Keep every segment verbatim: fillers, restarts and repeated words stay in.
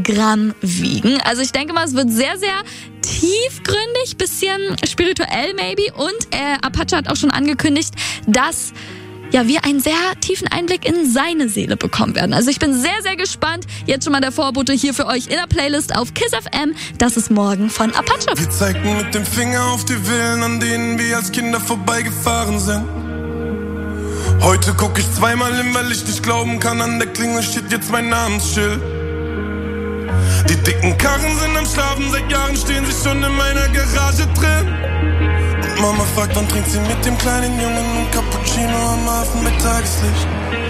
Gramm wiegen. Also ich denke mal, es wird sehr, sehr tiefgründig, bisschen spirituell maybe. Und äh, Apache hat auch schon angekündigt, dass ja, wir einen sehr tiefen Einblick in seine Seele bekommen werden. Also ich bin sehr, sehr gespannt. Jetzt schon mal der Vorbote hier für euch in der Playlist auf Kiss F M. Das ist morgen von Apache. Wir zeigten mit dem Finger auf die Villen, an denen wir als Kinder vorbeigefahren sind. Heute guck ich zweimal hin, weil ich nicht glauben kann, an der Klingel steht jetzt mein Namensschild. Die dicken Karren sind am Schlafen, seit Jahren stehen sie schon in meiner Garage drin. Und Mama fragt, wann trinkt sie mit dem kleinen Jungen ein Cappuccino am Hafen bei Tageslicht.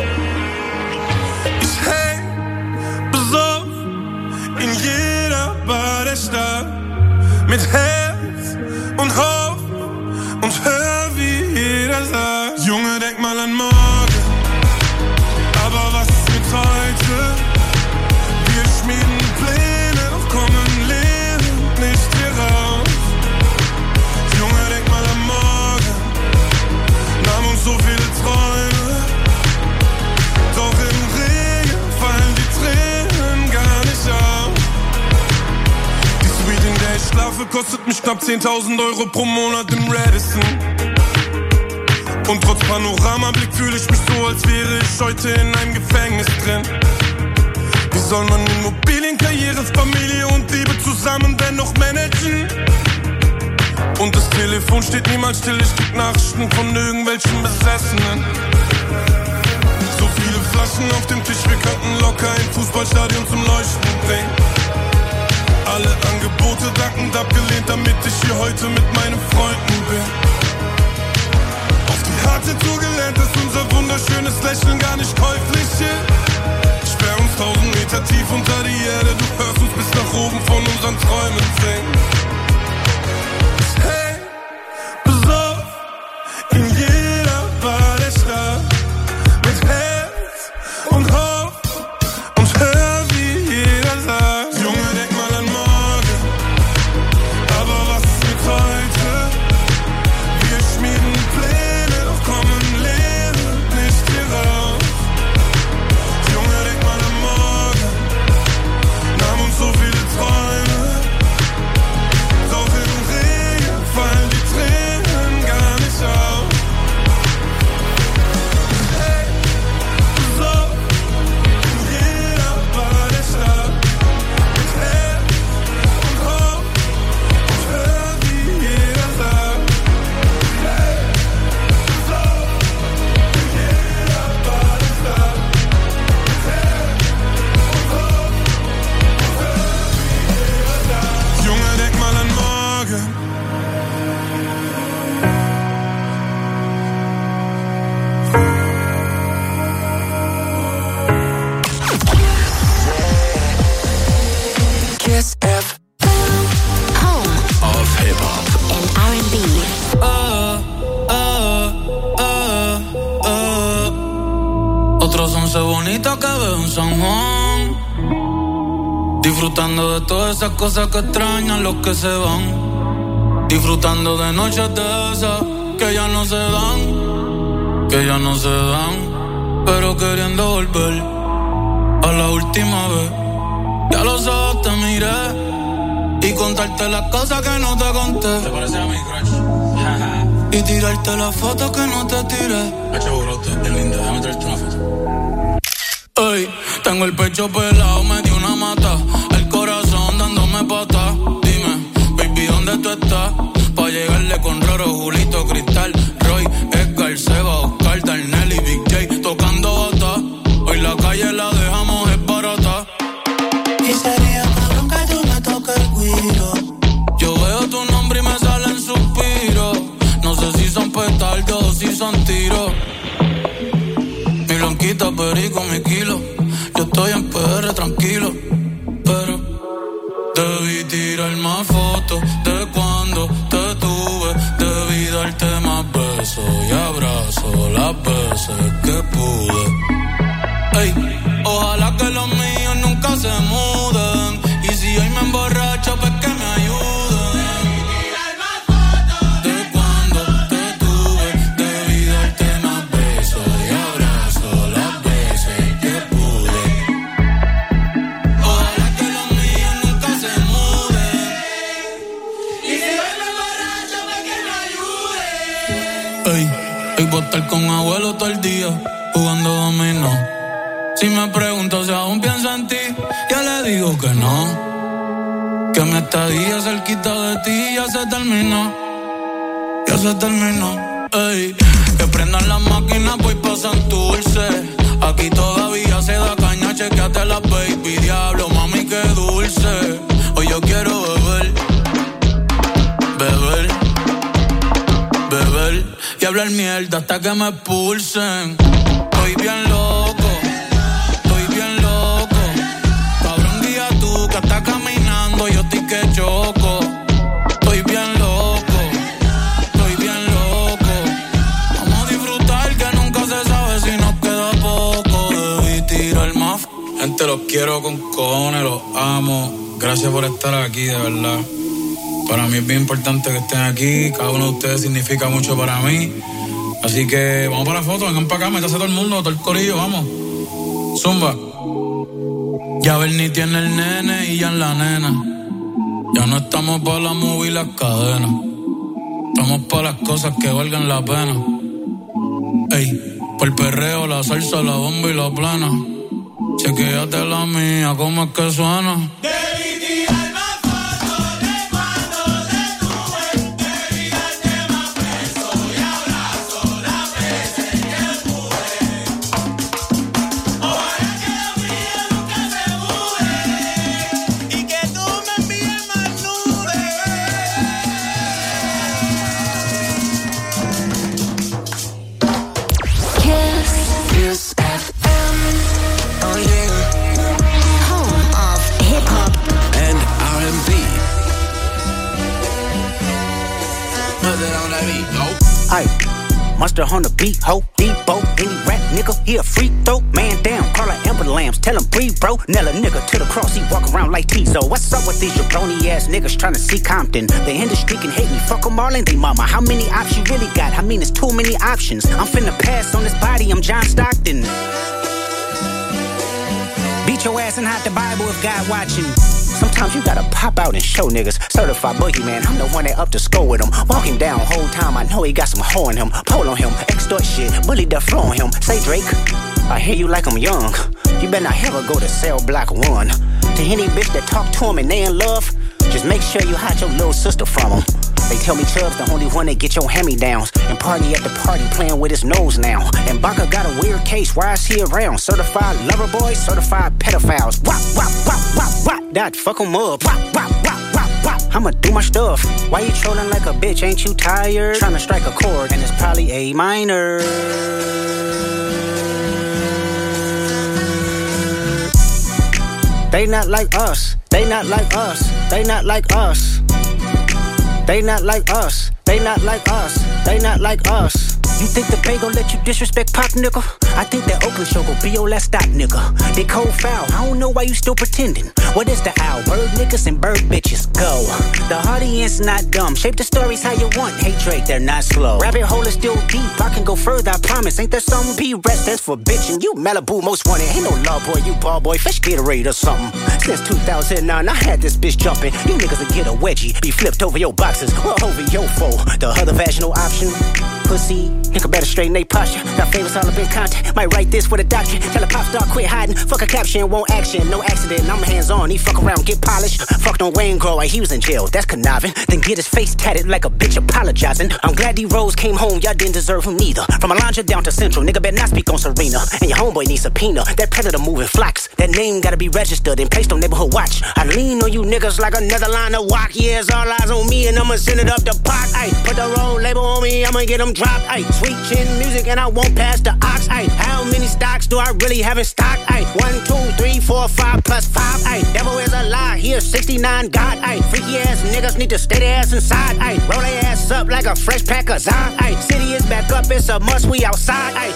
Ich häng besoffen in jeder Bar der Stadt, mit Herz und Hoffnung und hör, wie jeder sagt: Junge, denk mal an morgen, aber was ist mit heute? Wir schmieden Pläne, doch kommen lebend nicht hier raus. Junge, denk mal an morgen, nahm uns so viele Träume, doch im Regen fallen die Tränen gar nicht auf. Die Suite, in der ich schlafe, kostet mich knapp zehntausend Euro pro Monat im Radisson. Und trotz Panoramablick fühle ich mich so, als wäre ich heute in einem Gefängnis drin. Wie soll man Immobilien, Karriere, Familie und Liebe zusammen dennoch managen? Und das Telefon steht niemals still, ich krieg Nachrichten von irgendwelchen Besessenen. So viele Flaschen auf dem Tisch, wir könnten locker ein Fußballstadion zum Leuchten bringen. Alle Angebote dankend abgelehnt, damit ich hier heute mit meinen Freunden bin. Harte Tour gelernt, dass unser wunderschönes Lächeln gar nicht käuflich ist. Sperr uns tausend Meter tief unter die Erde, du hörst uns bis nach oben von unseren Träumen singen. Hey, besoffen in jeder Bar der Stadt, mit Herz und Hoffnung und hör, wie jeder sagt: Junge, denk mal an morgen, aber was ist mit heute? Wir schmieden Pläne, kommen lebend nicht hier raus. Junge, denk mal an morgen, nahm uns so viele Träume, doch im Regen fallen die Tränen gar nicht auf. Hey, so in jeder Bar der Stadt, mit Herz und Hoffnung und hör, wie jeder sagt: Hey, Junge, denk mal an morgen. Kiss F M. Home of Hip Hop and R and B. Ah, ah, ah, ah. Otros once bonitos que veo en San Juan, disfrutando de todas esas cosas que extrañan los que se van, disfrutando de noches de esas que ya no se dan, que ya no se dan, pero queriendo volver a la última vez. Ya los ojos te miré y contarte las cosas que no te conté. ¿Te parece a mi crush? Y tirarte las fotos que no te tiré. Hacho, brote, es linda, déjame traerte una foto. Ey, tengo el pecho pelado, me dio una mata, el corazón dándome patas. Dime, baby, ¿dónde tú estás? Pa' llegarle con Roro, Julito, Cristal, Roy, Edgar, Seba, Oscar, Darnell y Big J tocando bata. Hoy la calle la dejamos es barata. Y sería cabrón que tú me toques el guiro. Yo veo tu nombre y me salen suspiros. No sé si son petardos o si son tiros. Mi blanquita, perico, mi kilo. Yo estoy en P R tranquilo, pero debí tirar más fotos de cuando te tuve. Debí darte más besos y abrazos las veces que pude. Ey, ojalá que los míos nunca se muden. Y si hoy me emborracho, pues que me ayuden. Los estar con abuelo todo el día, jugando dominó. Si me pregunto si aún pienso en ti, ya le digo que no. Que mi estadía cerquita de ti ya se terminó. Ya se terminó. Ey, que prendan las máquinas, voy pa' Santurce. Aquí todavía se da caña, chequeate la baby. Diablo, mami, qué dulce. Hoy yo quiero beber, beber, beber y hablar mierda hasta que me expulsen. Estoy bien loco, estoy bien loco. Cabrón, guía tú que estás caminando, yo estoy que choco. Estoy bien loco, estoy bien loco. Vamos a disfrutar que nunca se sabe si nos queda poco. Debí tirar más. Gente, los quiero con cojones, los amo. Gracias por estar aquí, de verdad. Para mí es bien importante que estén aquí. Cada uno de ustedes significa mucho para mí. Así que vamos para la foto, vengan para acá, métase todo el mundo, todo el corillo, vamos. Zumba. Ya Bernie tiene el nene y ya en la nena. Ya no estamos para la movie y las cadenas. Estamos para las cosas que valgan la pena. Ey, por el perreo, la salsa, la bomba y la plana. Chequéate la mía, ¿cómo es que suena? Monster on the beat, ho, Debo, any rap nigga, he a free throw. Man down, call her Amber Lambs, tell him breathe, bro. Nella nigga to the cross, he walk around like Tizo. What's up with these jabroni ass niggas trying to see Compton? The industry can hate me, fuck them all and they mama. How many options you really got? I mean, it's too many options. I'm finna pass on this body, I'm John Stockton. Beat your ass and hide the Bible if God watching. Sometimes you gotta pop out and show niggas. Certified boogeyman, I'm the one that up to score with him. Walking down whole time, I know he got some hoe in him. Pull on him, extort shit, bully the flow on him. Say Drake, I hear you like I'm young. You better not ever go to cell block one. To any bitch that talk to him and they in love, just make sure you hide your little sister from him. They tell me Chubb's the only one that get your hand-me-downs. And party at the party playing with his nose now. And Baka got a weird case, why is he around? Certified lover boys, certified pedophiles. Wop, wop, wop, wop, wop. That fuck him up. Wop, wop, wop, wop, wop. I'ma do my stuff. Why you trolling like a bitch, ain't you tired? Trying to strike a chord and it's probably A minor. They not like us, they not like us, they not like us. They not like us, they not like us, they not like us. You think the Bay gon' let you disrespect Pop, nigga? I think that Oakland show gon' be your last stop, nigga. They cold foul, I don't know why you still pretending. What is the owl? Bird niggas and bird bitches, go. The audience not dumb, shape the stories how you want. Hey Drake, they're not slow. Rabbit hole is still deep, I can go further, I promise. Ain't there something P-Rest stands for bitchin'? You Malibu most wanted, ain't no love boy, you ball boy. Fish Gatorade or something. Since two thousand nine, I had this bitch jumping. You niggas will get a wedgie, be flipped over your boxes, or over your foe. The other vaginal option, pussy. Nigga better straighten they posture. Got famous all up in contact. Might write this with a doctor. Tell a pop star quit hiding. Fuck a caption, won't action. No accident, I'm hands on. He fuck around, get polished. Fucked on Wayne Grow, he was in jail. That's conniving. Then get his face tatted like a bitch apologizing. I'm glad D-Rose came home, y'all didn't deserve him neither. From Alondra down to Central, nigga better not speak on Serena. And your homeboy needs subpoena. That predator moving flocks. That name gotta be registered and placed on neighborhood watch. I lean on you niggas like another line of walk. Yeah, it's all eyes on me and I'ma send it up the pot. Ay, put the road label on me, I'ma get them dropped. Ay, sweet chin music and I won't pass the ox. Ay, how many stocks do I really have in stock? Ay, one, two, three, four, five plus five. Ay, devil is a lie, here's sixty-nine God. Ay, freaky ass niggas need to stay their ass inside. Ay, roll their ass up like a fresh pack of Zod. Ay, city is back up, it's a must, we outside. Ay.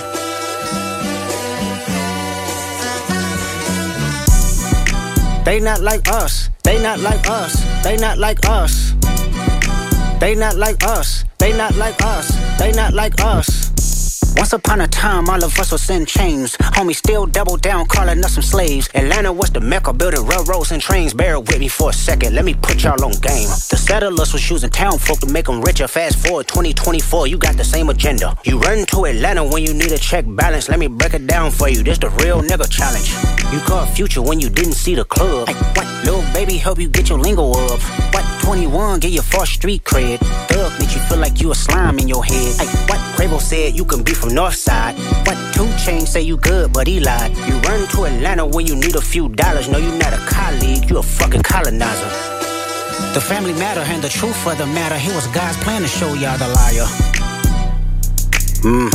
They not like us, they not like us, they not like us. They not like us, they not like us, they not like us. Once upon a time, all of us was in chains. Homie still double down, calling us some slaves. Atlanta was the mecca, building railroads and trains. Bear with me for a second, let me put y'all on game. The settlers was using town folk to make them richer. Fast forward twenty twenty-four, you got the same agenda. You run to Atlanta when you need a check balance. Let me break it down for you, this the real nigga challenge. You caught Future when you didn't see the club. Like, what? Lil' baby help you get your lingo up. What? twenty-one, get your first street cred. Thug make you feel like you a slime in your head. Like, what? Quavo said you can be from Northside. What? two Chainz say you good, but he lied. You run to Atlanta when you need a few dollars. No, you not a colleague, you a fucking colonizer. The family matter and the truth for the matter. Here was God's plan to show y'all the liar. Mmm.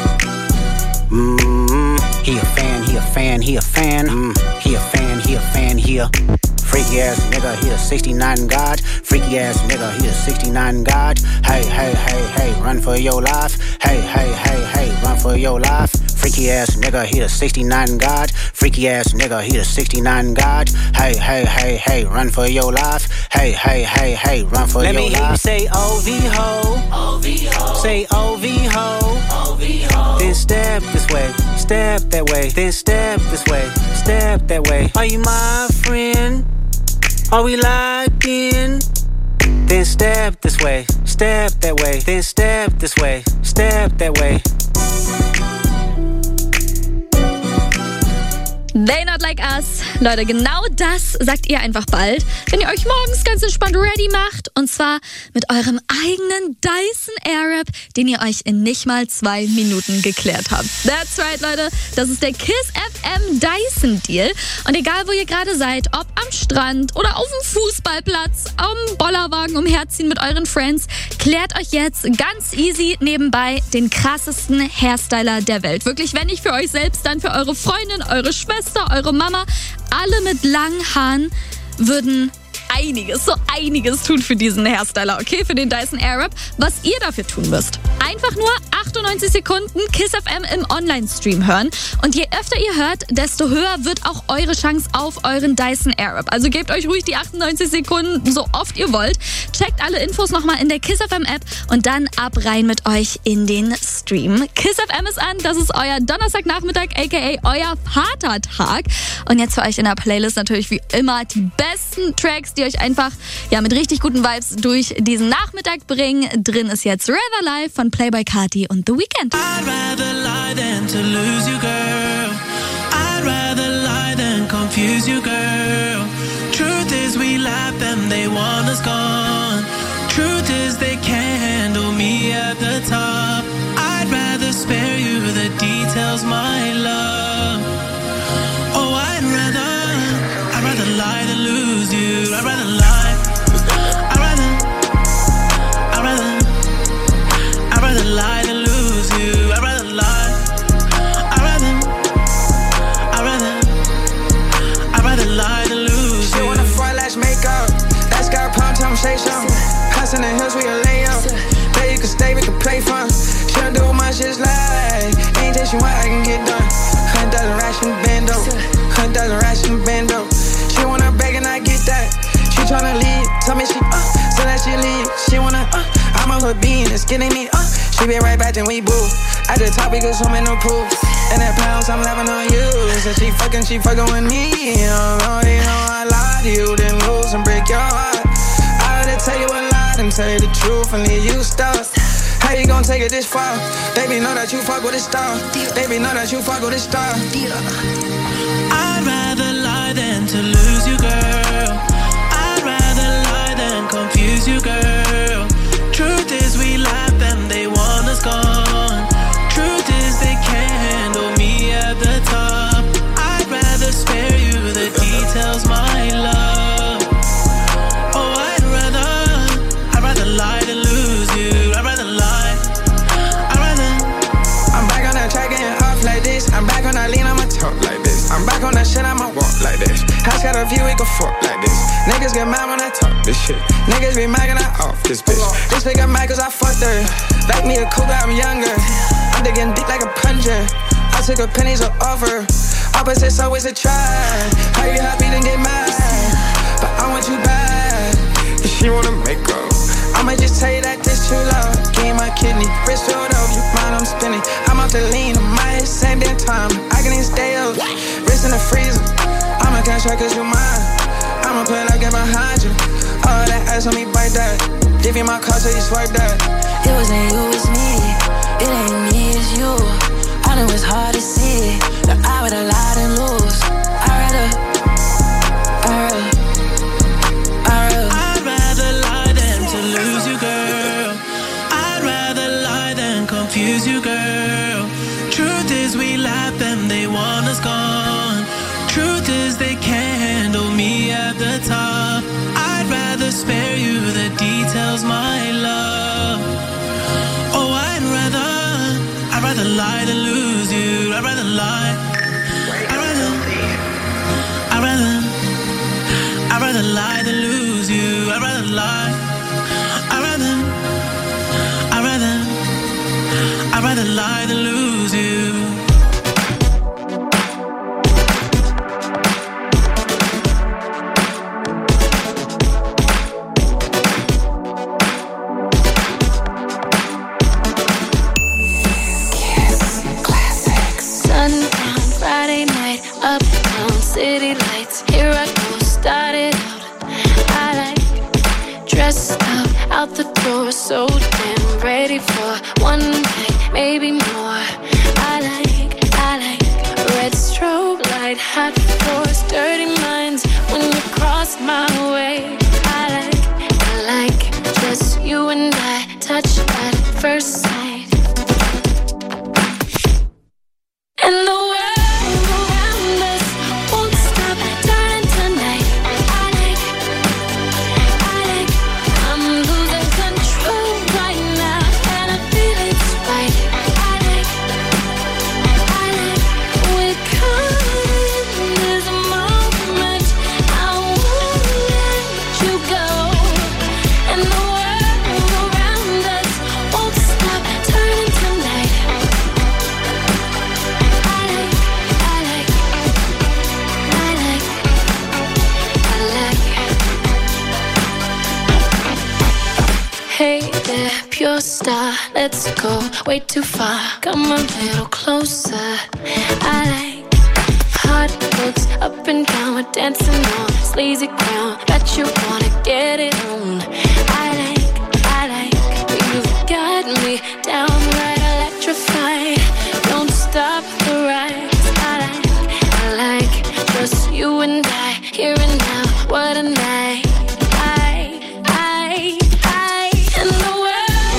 Mmm. He a fan, he a fan, he a fan. Mmm. He a fan, he a fan, he a freaky ass nigga, he a sixty-nine God. Freaky ass nigga, he a sixty-nine God. Hey, hey, hey, hey, run for your life. Hey, hey, hey, hey, run for your life. Freaky ass nigga, he a sixty-nine God. Freaky ass nigga, he a sixty-nine God. Hey, hey, hey, hey, run for your life. Hey, hey, hey, hey, run for Let your life. Let me hear you say O V ho. O V ho. Say O V ho. O V ho. Then step this way, step that way. Then step this way, step that way. Are you my friend? Are we locked in? Then step this way, step that way. Then step this way, step that way. They Not Like Us. Leute, genau das sagt ihr einfach bald, wenn ihr euch morgens ganz entspannt ready macht. Und zwar mit eurem eigenen Dyson Airwrap, den ihr euch in nicht mal zwei Minuten geklärt habt. That's right, Leute. Das ist der Kiss F M Dyson Deal. Und egal, wo ihr gerade seid, ob am Strand oder auf dem Fußballplatz, am Bollerwagen umherziehen mit euren Friends, klärt euch jetzt ganz easy nebenbei den krassesten Hairstyler der Welt. Wirklich, wenn nicht für euch selbst, dann für eure Freundin, eure Schwester, eure Mama. Alle mit langen Haaren würden einiges, so einiges tun für diesen Hairstyler, okay? Für den Dyson Airwrap. Was ihr dafür tun müsst. Einfach nur achtundneunzig Sekunden Kiss F M im Online-Stream hören. Und je öfter ihr hört, desto höher wird auch eure Chance auf euren Dyson Airwrap. Also gebt euch ruhig die achtundneunzig Sekunden, so oft ihr wollt. Checkt alle Infos nochmal in der Kiss F M App und dann ab rein mit euch in den Stream. Kiss F M ist an, das ist euer Donnerstagnachmittag, aka euer Vatertag. Und jetzt für euch in der Playlist natürlich wie immer die besten Tracks, die euch einfach ja mit richtig guten Vibes durch diesen Nachmittag bringen. Drin ist jetzt Rather Live von Playboi Carti und The Weeknd. I'd rather lie than to lose you, girl. I'd rather lie than confuse you, girl. Truth is we laugh and they want us gone. Truth is they can't handle me at the top. I'd rather spare you the details, my love. Oh, I'd rather, I'd rather lie than lose you. I'd rather lie. I'd rather, I'd rather, I'd rather lie than lose you. I'd rather lie. I'd rather, I'd rather, I'd rather lie than lose you. She wanna fry lash makeup. That's got pound time, say something. House in the hills, we a lay up. There you can stay, we can play fun. She don't do much, just like anything she want, I can get done. Hundred dollars ration bando. Hundred dollars ration bando. She wanna beg and I get that. She tryna leave, tell me she uh, so that she leave. She wanna uh, I'm on her being, it's getting me uh. She be right back and we boo. At the top we go swim in the pool. And that pounds I'm laughing on you. So she fucking, she fucking with me. I already know I lied to you, then lose and break your heart. I had to tell you a lie and tell you the truth and leave you stuck. How you gon' take it this far? Baby, know that you fuck with a star. Baby, know that you fuck with a star. I'd rather lie than to lose you, girl. I'd rather lie than confuse you, girl. Truth is we laugh and they want us gone. Truth is they can't handle me at the top. I'd rather spare you the details, my love. Oh, I'd rather, I'd rather lie than lose you. I'd rather lie. I'd rather. I'm back on that track getting off like this. I'm back on that lean, I'ma talk like this. I'm back on that shit, I'ma walk like this. House got a view, we can fuck like this. Niggas get mad when I talk this shit. Niggas be mad when I off this bitch. This bitch got mad cause I fucked her. Like me a cougar, I'm younger. I'm digging deep like a plunger. I took a penny so offer. Opposites always a try. How you happy then get mad? But I want you bad. If she wanna make up, I'ma just tell you that this too loud. Give my kidney, wrist rolled over, you mind I'm spinning. I'm off the that's right, cause you mine. I'ma put like it behind you. All that ass on me, bite that. Give you my car so you swipe that. It wasn't you, it's me. It ain't me, it's you. I know it's hard to see that I would've lied and lose. I'd rather, I'd rather, I'd rather. I'd rather lie than to lose you, girl. I'd rather lie than confuse you, girl. Truth is we laugh and they want us gone. Truth is they can't handle me at the top. I'd rather spare you the details, my love. Oh, I'd rather, I'd rather lie than lose you. I'd rather lie. I'd rather, I'd rather, I'd rather lie than lose you. I'd rather lie. I'd rather, I'd rather, I'd rather lie than lose you. Friday night, uptown, city lights. Here I go, started out. I like dressed up, out the door, so damn ready for one night, maybe more. I like, I like red strobe light, hot floors, dirty minds. When you cross my way, I like, I like just you and I, touch at first sight. And the pure star, let's go way too far. Come a little closer. I like hot looks up and down, we're dancing on sleazy ground. Bet you wanna get it on. I like, I like, you've got me downright electrified. Don't stop the ride. I like, I like just you and I, here and now. What a night. I, I, I, and the world.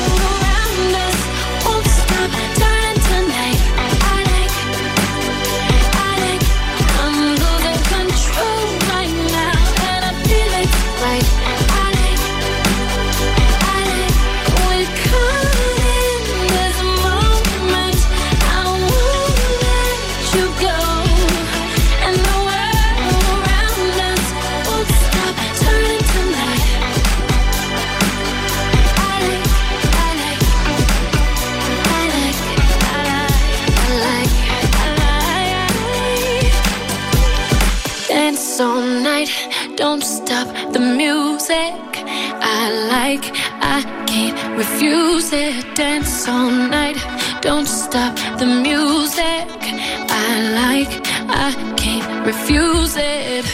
All night, don't stop the music. I like, I can't refuse it. Dance all night, don't stop the music. I like, I can't refuse it.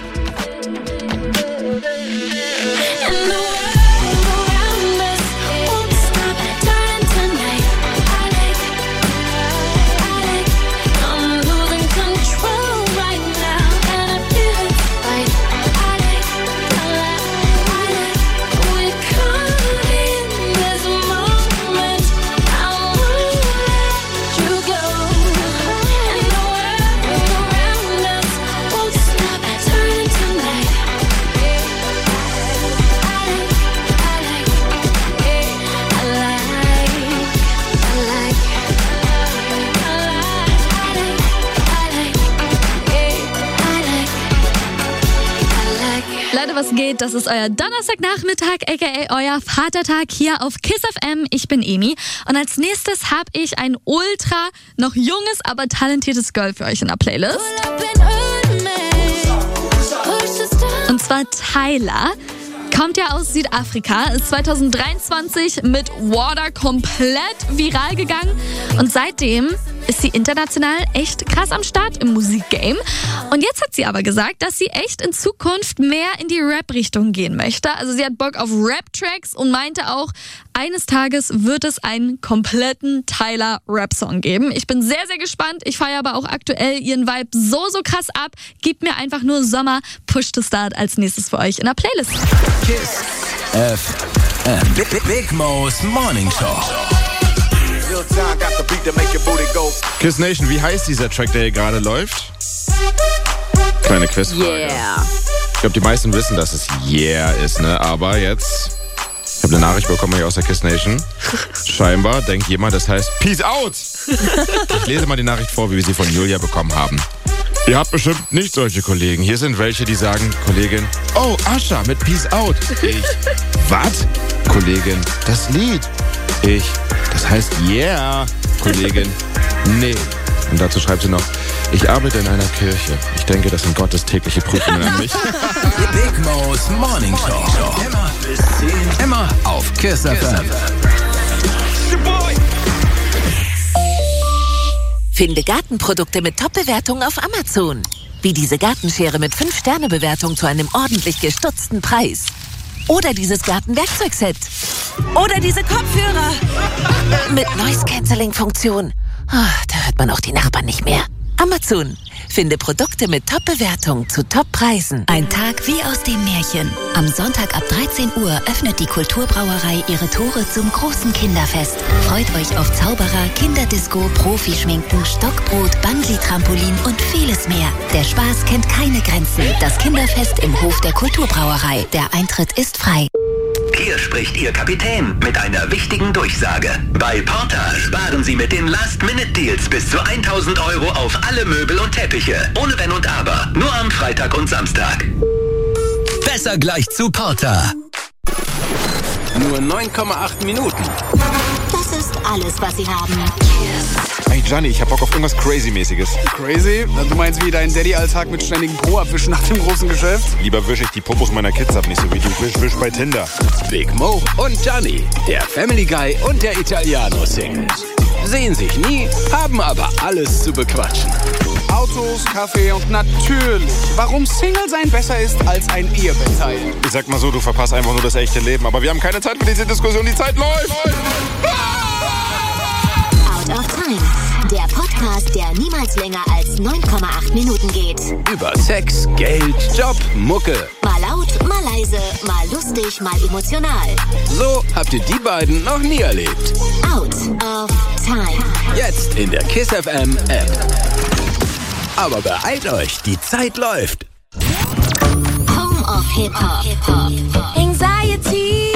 And the Leute, was geht? Das ist euer Donnerstagnachmittag, aka euer Vatertag hier auf Kiss F M. Ich bin Emi und als nächstes habe ich ein ultra noch junges, aber talentiertes Girl für euch in der Playlist. Und zwar Tyla. Kommt ja aus Südafrika, ist zwanzig dreiundzwanzig mit Water komplett viral gegangen und seitdem ist sie international echt krass am Start im Musikgame. Und jetzt hat sie aber gesagt, dass sie echt in Zukunft mehr in die Rap-Richtung gehen möchte. Also sie hat Bock auf Rap-Tracks und meinte auch, eines Tages wird es einen kompletten Tyler-Rap-Song geben. Ich bin sehr, sehr gespannt. Ich feiere aber auch aktuell ihren Vibe so, so krass ab. Gebt mir einfach nur Sommer Push to Start als nächstes für euch in der Playlist. Kiss F M. Big, Big Mo's Morning Show. Kiss Nation, wie heißt dieser Track, der hier gerade läuft? Kleine Quizfrage. Yeah. Ich glaube, die meisten wissen, dass es Yeah ist, ne? Aber jetzt, ich habe eine Nachricht bekommen hier aus der Kiss Nation. Scheinbar denkt jemand, das heißt Peace out. Ich lese mal die Nachricht vor, wie wir sie von Julia bekommen haben. Ihr habt bestimmt nicht solche Kollegen. Hier sind welche, die sagen, Kollegin, oh, Ascha mit Peace out. Ich, was? Kollegin, das Lied. Ich, das heißt Yeah. Kollegin, nee. Und dazu schreibt sie noch, ich arbeite in einer Kirche. Ich denke, das sind Gottes tägliche Prüfungen an mich. Big Mo's Morning Show. Immer bis zehn. Immer auf Kiss F M. Finde Gartenprodukte mit Top-Bewertungen auf Amazon. Wie diese Gartenschere mit fünf Sterne Bewertung zu einem ordentlich gestutzten Preis. Oder dieses Gartenwerkzeugset. Oder diese Kopfhörer. Mit Noise-Canceling-Funktion. Oh, da hört man auch die Nachbarn nicht mehr. Amazon. Finde Produkte mit Top-Bewertung zu Top-Preisen. Ein Tag wie aus dem Märchen. Am Sonntag ab dreizehn Uhr öffnet die Kulturbrauerei ihre Tore zum großen Kinderfest. Freut euch auf Zauberer, Kinderdisco, Profischminken, Stockbrot, Bungee-Trampolin und vieles mehr. Der Spaß kennt keine Grenzen. Das Kinderfest im Hof der Kulturbrauerei. Der Eintritt ist frei. Hier spricht Ihr Kapitän mit einer wichtigen Durchsage. Bei Porta sparen Sie mit den Last-Minute-Deals bis zu tausend Euro auf alle Möbel und Teppiche. Ohne Wenn und Aber. Nur am Freitag und Samstag. Besser gleich zu Porta. Nur neun Komma acht Minuten. Das ist alles, was sie haben. Hey Gianni, ich hab Bock auf irgendwas Crazy-mäßiges. Crazy? Du meinst wie dein Daddy-Alltag mit ständigen Po-Abwischen nach dem großen Geschäft? Lieber wische ich die Popos meiner Kids ab, nicht so wie du wisch, wisch bei Tinder. Big Mo und Gianni, der Family Guy und der Italiano-Single. Sehen sich nie, haben aber alles zu bequatschen. Autos, Kaffee und natürlich, warum Single sein besser ist als ein Ehebetteil. Ich sag mal so, du verpasst einfach nur das echte Leben, aber wir haben keine Zeit für diese Diskussion, die Zeit läuft. Out of Time. Der Podcast, der niemals länger als neun Komma acht Minuten geht. Über Sex, Geld, Job, Mucke. Mal laut, mal leise, mal lustig, mal emotional. So habt ihr die beiden noch nie erlebt. Out of Time. Jetzt in der Kiss F M App. Aber beeilt euch, die Zeit läuft. Home of Hip Hop. Anxiety.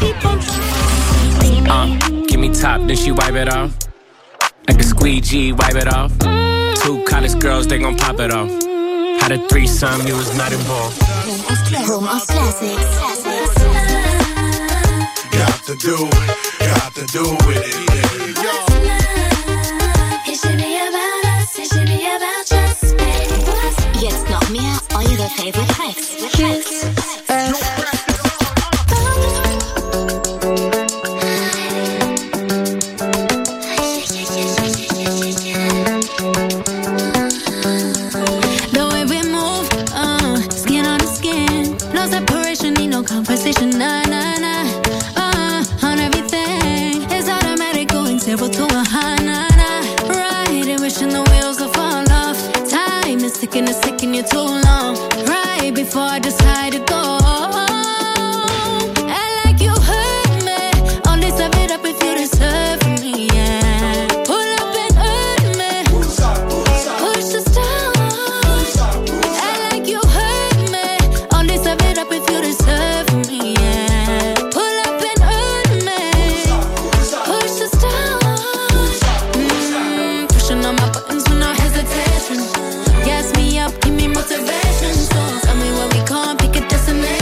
Uh, give me top, then she wipe it off. Like a squeegee, wipe it off. Two college girls, they gon' pop it off. Had a threesome, you was not involved. Home of Classics. Got to do, got to do with it. It should be about us, it should be about just me. Jetzt noch mehr eure Favorite Tracks. Kiss F conversation, nah, nah, nah. Uh, on everything, it's automatic, going zero to a high, nah, nah. Right, wishing the wheels will fall off. Time is ticking, it's taking you too long. Right before I decide to go. I like you hurt me. Only serve it up if you deserve me, yeah. Pull up and hurt me. Push the stars. I like you hurt me. Only serve it up if you deserve me. Gas me up, give me motivation. So tell me where we going, pick a destination.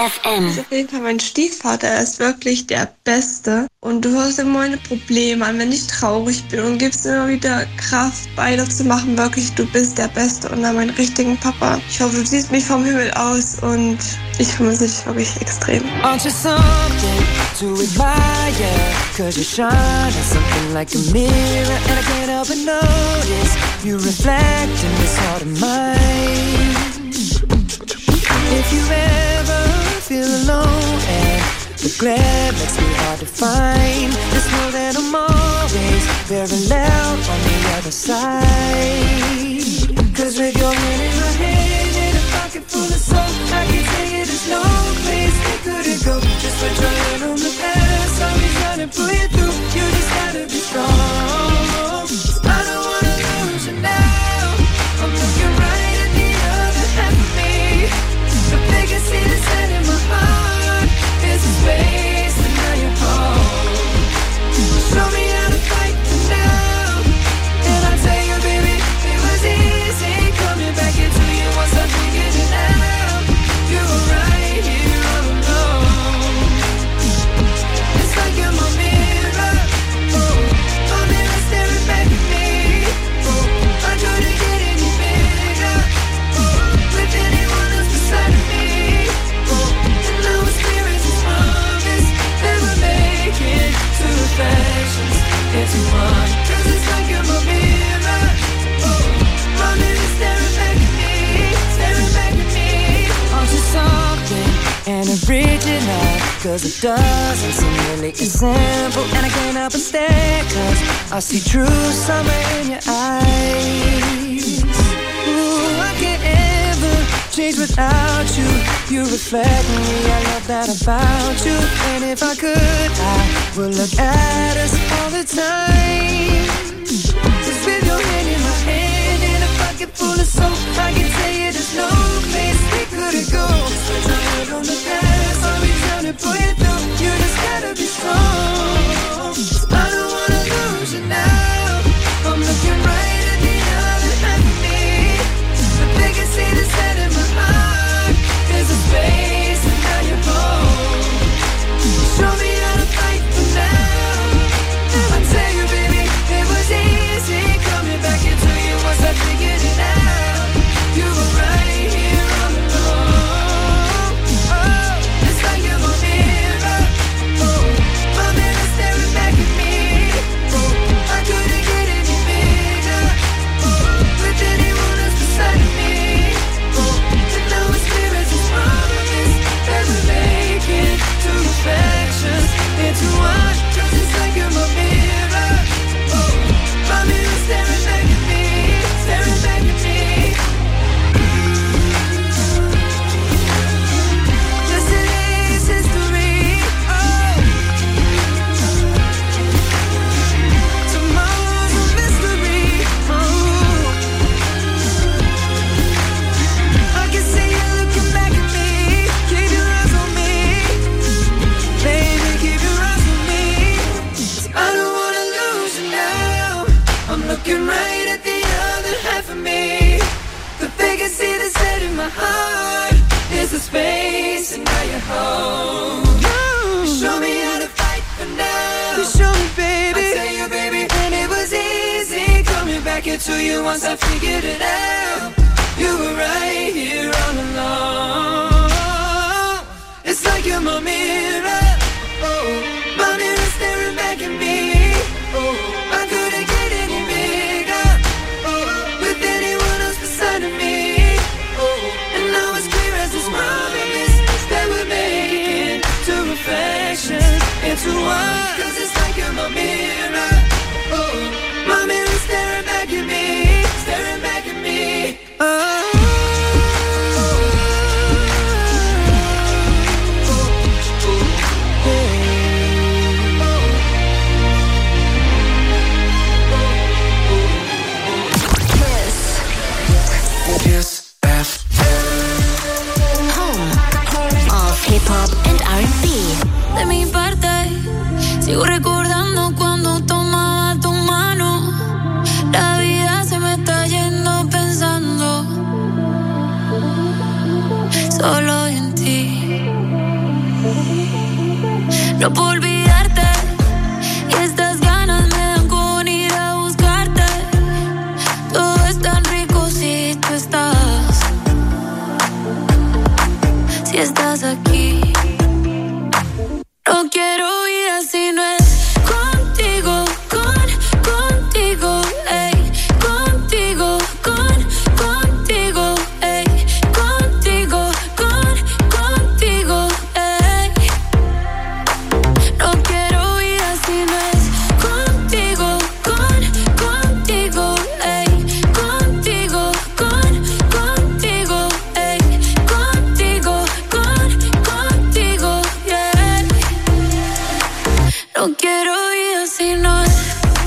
F M. Auf jeden Fall mein Stiefvater, er ist wirklich der Beste. Und du hörst immer meine Probleme an, wenn ich traurig bin und gibst immer wieder Kraft, weiterzumachen. Wirklich, du bist der Beste und dann meinen richtigen Papa. Ich hoffe, du siehst mich vom Himmel aus und ich vermisse dich wirklich extrem. Aren't you something to admire? Cause you shine as something like a mirror, and I can't help but notice you reflect in this heart of mine. If you ever feel alone and the glare makes me hard to find, just know that I'm always very loud on the other side. Cause with your hand in my hand and a pocket full of soul, I can tell you there's no place we couldn't go. Just put your hand on the past, I'll be trying to pull you through. You just gotta be strong. I don't wanna lose you now. I'm looking right at the other half of me. The biggest seed is set in my heart is a space, and now you're home. Show me how to fight for now, and I'll tell you, baby, it was easy coming back into you once I figured it out. You were right here all alone. It's like you're my mirror, oh, my mirror staring back at me. Oh, I couldn't get any bigger, oh, with anyone else beside of me. Oh, and now it's clear as this promise that we're making two reflections into one. Cause it's like you're my mirror, oh, my mirror staring back at me, staring back at me. Aren't you something and original? Cause it doesn't seem really as simple, and I can't help but stare, cause I see true summer in your eyes. Ooh, I can't ever change without you. You reflect me, I love that about you. And if I could, I would look at us all the time. Just with your hand in my hand and a pocket full of soap, I can tell you there's no place we couldn't go. Just put your head on the past, I'll be trying to pull you through. You just gotta be strong. I don't wanna lose you now. I'm looking right at the other half of me. The biggest seed is set in my heart. There's a space, and now you're home. Show me how to fight for now. I tell you, baby, it was easy coming back into you once I figured it out. You were right here all alone. Oh, it's like you're my mirror. Oh, my mirror staring back at me. Oh, I couldn't get any bigger, oh, with anyone else beside of me. Oh, and now it's clear as this promise that we're making two reflections into one. Cause it's like you're my mirror. Oh, my mirror staring back at me, staring back at me. Yesterday's history. Oh, tomorrow's a mystery. Oh, I can see you looking back at me. Keep your eyes on me, baby, keep your eyes on me. I don't wanna lose you now. I'm looking right at the other half of me. The biggest seed is set in my heart is a space, and now you're home. You show me how to fight for now. You show me, baby. I tell you, baby, and it was easy coming back into you once I figured it out. You were right here all along. It's like you're my mirror. Oh, my mirror staring back at me. Oh, I couldn't get any bigger, oh, with anyone else beside of me. Oh, and now it's clear as this promise that we're making two reflections into one. Cause it's like you're my mirror. Oh, my mirror staring back at me, staring back at me. Oh. no puedo olvidarte. Y estas ganas me dan con ir a buscarte. Todo es tan rico si tú estás. Si estás aquí. No quiero vida si no es contigo, con, contigo, ey. Contigo, con, contigo, ey. Contigo, con, contigo, ey. No quiero vida si no es contigo, con, contigo, ey. Contigo, con, contigo, ey. Contigo, con, contigo, yeah. No quiero vida si no es.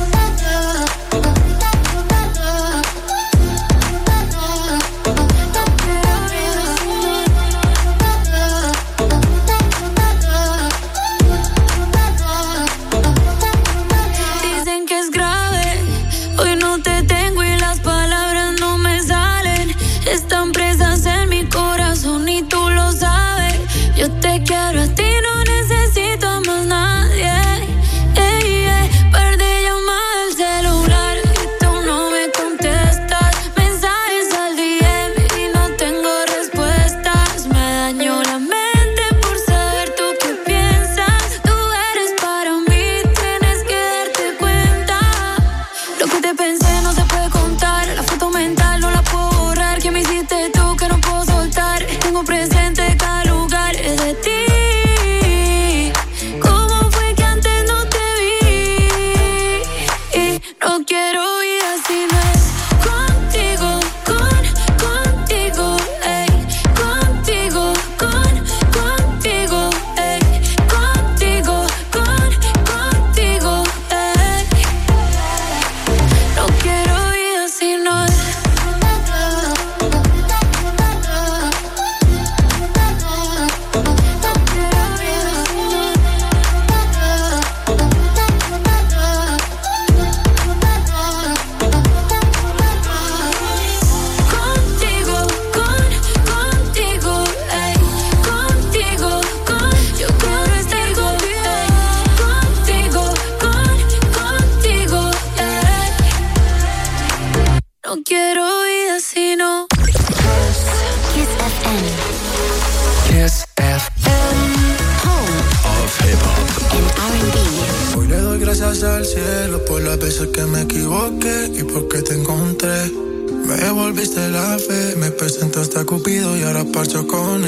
Dicen que es grave, hoy no te tengo y las palabras no me salen. Están presas en mi corazón y tú lo sabes. Yo te quiero a ti, no necesito a más nadie. Ey, ey, par de llamadas al celular y tú no me contestas. Mensajes al D M y no tengo respuestas. Me dañó la mente por saber tú qué piensas. Tú eres para mí, tienes que darte cuenta. Lo que te pensé no se puede contar. La foto mental no la puedo borrar. ¿Qué me hiciste tú que no puedo soltar? Tengo presente cada lugar de ti. ¿Cómo fue que antes no te vi? Y no quiero vida si no es contigo, con, contigo, ey. Contigo, con, contigo, ey. Contigo, con, contigo, ey. No quiero vida si no es. Contigo, con, contigo, ey. Contigo, con, yo quiero estar contigo, ey. Contigo, con, contigo, ey. No quiero vida si no. Kiss F M. Kiss F M. Home of Hip Hop and R and B. Hoy le doy gracias al cielo por las veces que me equivoqué y porque te encontré. Me devolviste la fe, me presentaste a Cupido y ahora parcho con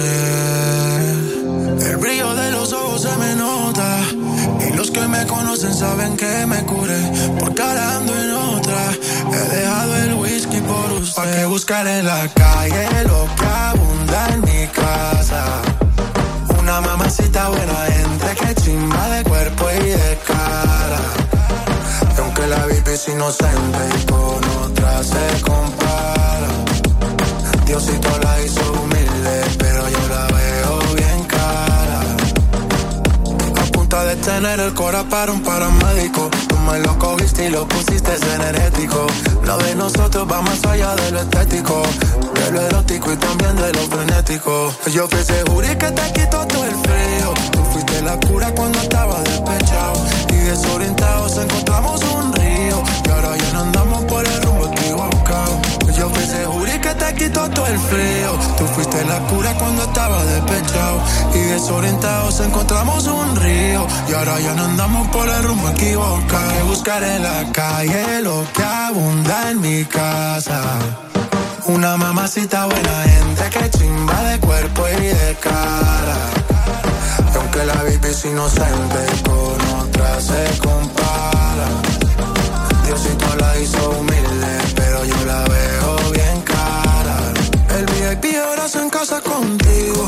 él. El brillo de los ojos se me nota y los que me conocen saben que me curé. Porque ahora ando en otra, he dejado el whisky por usted. ¿Pa' qué buscar en la calle lo que abunda en mi casa? Una mamacita buena, gente que chimba de cuerpo y de cara. Y aunque la baby es inocente y con otra se compara, Diosito la hizo humilde, pero yo la veo bien cara. A punta de tener el cora para un paramédico, tú me lo cogiste y lo pusiste energético. Lo de nosotros va más allá de lo estético, de lo erótico y también de lo frenético. Yo fui ese jury que te quitó todo el frío. Tú fuiste la cura cuando estaba despechado y desorientados encontramos un río. Y ahora ya no andamos por el rumbo equivocado. Yo fui ese jury que te quitó todo el frío. Tú fuiste la cura cuando estaba despechado y desorientados encontramos un río. Y ahora ya no andamos por el rumbo equivocado. Hay que buscar en la calle lo que abunda en mi casa. Una mamacita buena, gente que chimba de cuerpo y de cara. Y aunque la baby es inocente, con otra se compara. Diosito la hizo humilde, pero yo la veo bien cara. El V I P ahora se en casa contigo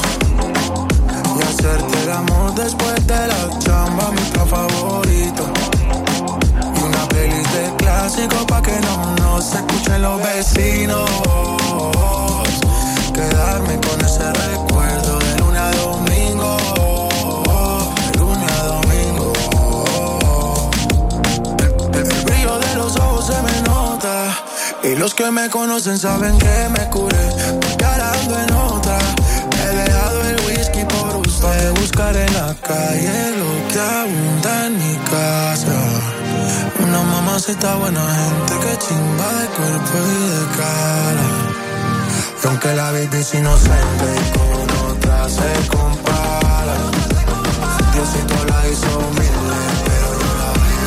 y hacerte el amor después de la chamba, mi plan favorito. Y una playlist de clásicos pa' que no nos escuchen los vecinos. Quedarme con ese recuerdo de lunes a domingo, de lunes a domingo. El, el, el brillo de los ojos se me nota y los que me conocen saben que me curé. Porque ahora ando en otra, he dejado el whisky por usted. ropa de buscar en la calle, lo que abunda en mi casa. Una mamacita buena gente que chimba de cuerpo y de cara. Y aunque la baby es inocente y con otra se compara, Diosito la hizo humilde, pero yo la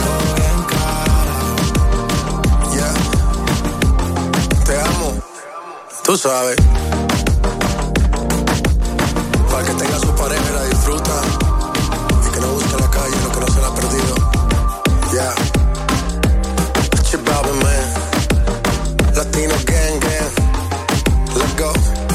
veo bien cara. Yeah. Te amo, tú sabes. Para que tenga su pareja y la disfruta, y que no busque la calle lo que no se la ha perdido. Yeah. Chip out, man. Latino gang, gang. Let's go.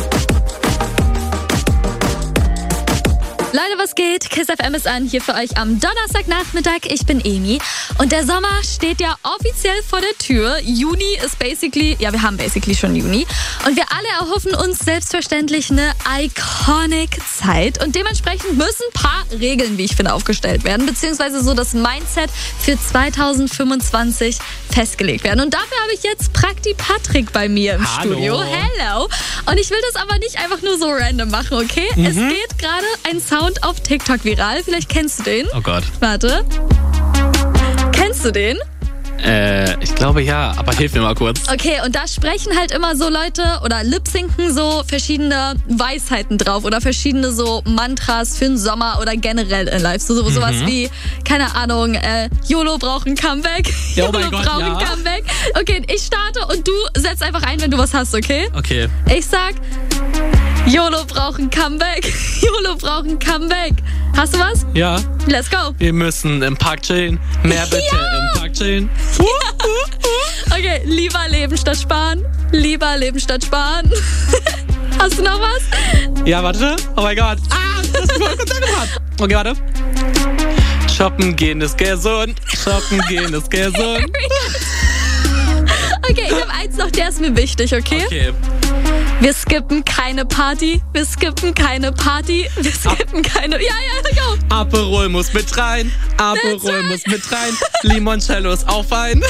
Leute, was geht? Kiss F M ist an, hier für euch am Donnerstagnachmittag. Ich bin Emi und der Sommer steht ja offiziell vor der Tür. Juni ist basically, ja, wir haben basically schon Juni. Und wir alle erhoffen uns selbstverständlich eine iconic Zeit. Und dementsprechend müssen ein paar Regeln, wie ich finde, aufgestellt werden. Beziehungsweise so das Mindset für zweitausendfünfundzwanzig festgelegt werden. Und dafür habe ich jetzt Prakti Patrick bei mir im Hallo. Studio. Hello. Und ich will das aber nicht einfach nur so random machen, okay? Mhm. Es geht gerade ein Sound auf TikTok viral. Vielleicht kennst du den. Oh Gott. Warte. Kennst du den? Äh, ich glaube ja, aber hilf mir mal kurz. Okay, und da sprechen halt immer so Leute oder lip-sinken so verschiedene Weisheiten drauf oder verschiedene so Mantras für den Sommer oder generell in Life. So, so Mhm. sowas wie, keine Ahnung, äh, YOLO braucht ein Comeback. Ja, oh YOLO mein Gott, braucht ja. ein Comeback. Okay, ich starte und du setzt einfach ein, wenn du was hast, okay? Okay. Ich sag, YOLO braucht ein Comeback. YOLO braucht ein Comeback. Hast du was? Ja. Let's go. Wir müssen im Park chillen. Mehr bitte Ja. im Park chillen. Okay, lieber leben statt sparen. Lieber leben statt sparen. Hast du noch was? Ja, warte. Oh mein Gott. Ah, das ist voll gut angebracht. Okay, warte. Shoppen gehen ist gesund. Shoppen gehen ist gesund. Okay, ich habe eins noch, der ist mir wichtig, okay? Okay. Wir skippen keine Party. Wir skippen keine Party. Wir skippen keine... Ja, ja, go. Aperol muss mit rein. Aperol muss mit rein. Limoncello ist auch fein.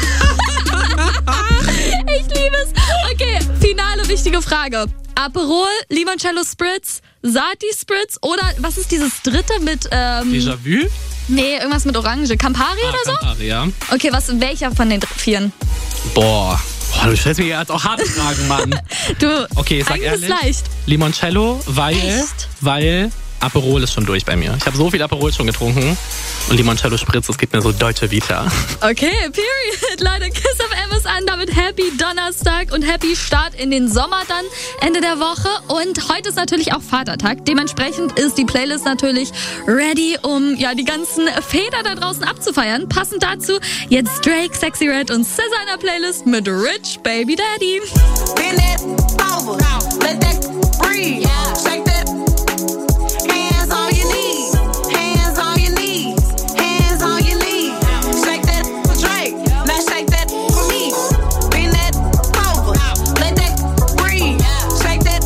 Ich liebe es. Okay, finale wichtige Frage. Aperol, Limoncello Spritz, Sati Spritz oder was ist dieses dritte mit... Ähm, Déjà-vu? Nee, irgendwas mit Orange. Campari Ah, oder so? Campari, ja. Okay, was, welcher von den vieren? Boah. Boah, du stellst mir jetzt auch harte Fragen, Mann. Du, Okay, sag eigentlich ehrlich. ist leicht. Limoncello, weil, Echt? weil Aperol ist schon durch bei mir. Ich habe so viel Aperol schon getrunken. Und Limoncello Spritz, das gibt mir so Deutsche Vita. Okay, period. Leute, Kiss F M ist an, damit Happy Donnerstag und Happy Start in den Sommer dann, Ende der Woche. Und heute ist natürlich auch Vatertag. Dementsprechend ist die Playlist natürlich ready, um ja die ganzen Väter da draußen abzufeiern. Passend dazu jetzt Drake, Sexy Red und S Z A in der Playlist mit Rich Baby Daddy. Bend that over, let that breathe. Shake that, hands on your knees, hands on your knees, hands on your knees. Shake that for Drake, now shake that for me. Bend that over, let that breathe. Shake that,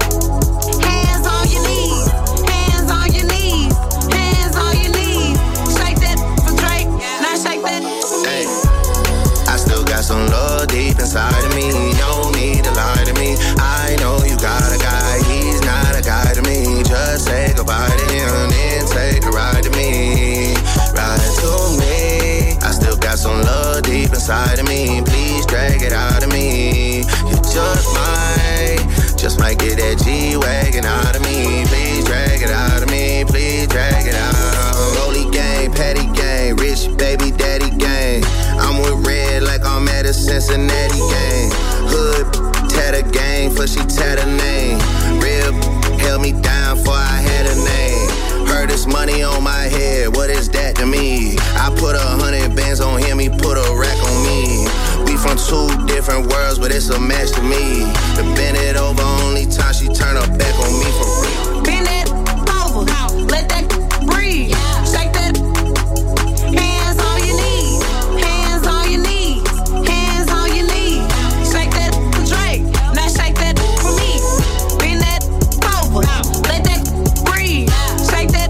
hands on your knees, hands on your knees, hands on your knees. Shake that for Drake, now shake that for me. I still got some love deep inside of me. No need to lie to me. I know you got a guy, he's not a guy to me. Just say goodbye to him, then take a ride to me. Ride to me. I still got some love deep inside of me. Please drag it out of me. You just might, just might get that G-Wagon out of me. Please drag it out of me. Please drag it out. Rolly gang, patty gang, rich baby daddy gang. I'm with Red like I'm at a Cincinnati game. Hood, tatter gang, for she tat her name. Real held me down for I had a name. Heard this money on my head, what is that to me? I put a hundred bands on him, he put a rack on me. We from two different worlds, but it's a match to me. To bend it over, only time she turn her back on me for real. Bend that over, let that breathe. Shake that, hands on your knees, hands on your knees, hands on your knees. Shake that for Drake, now shake that for me. Bend that over, let that breathe. Shake that,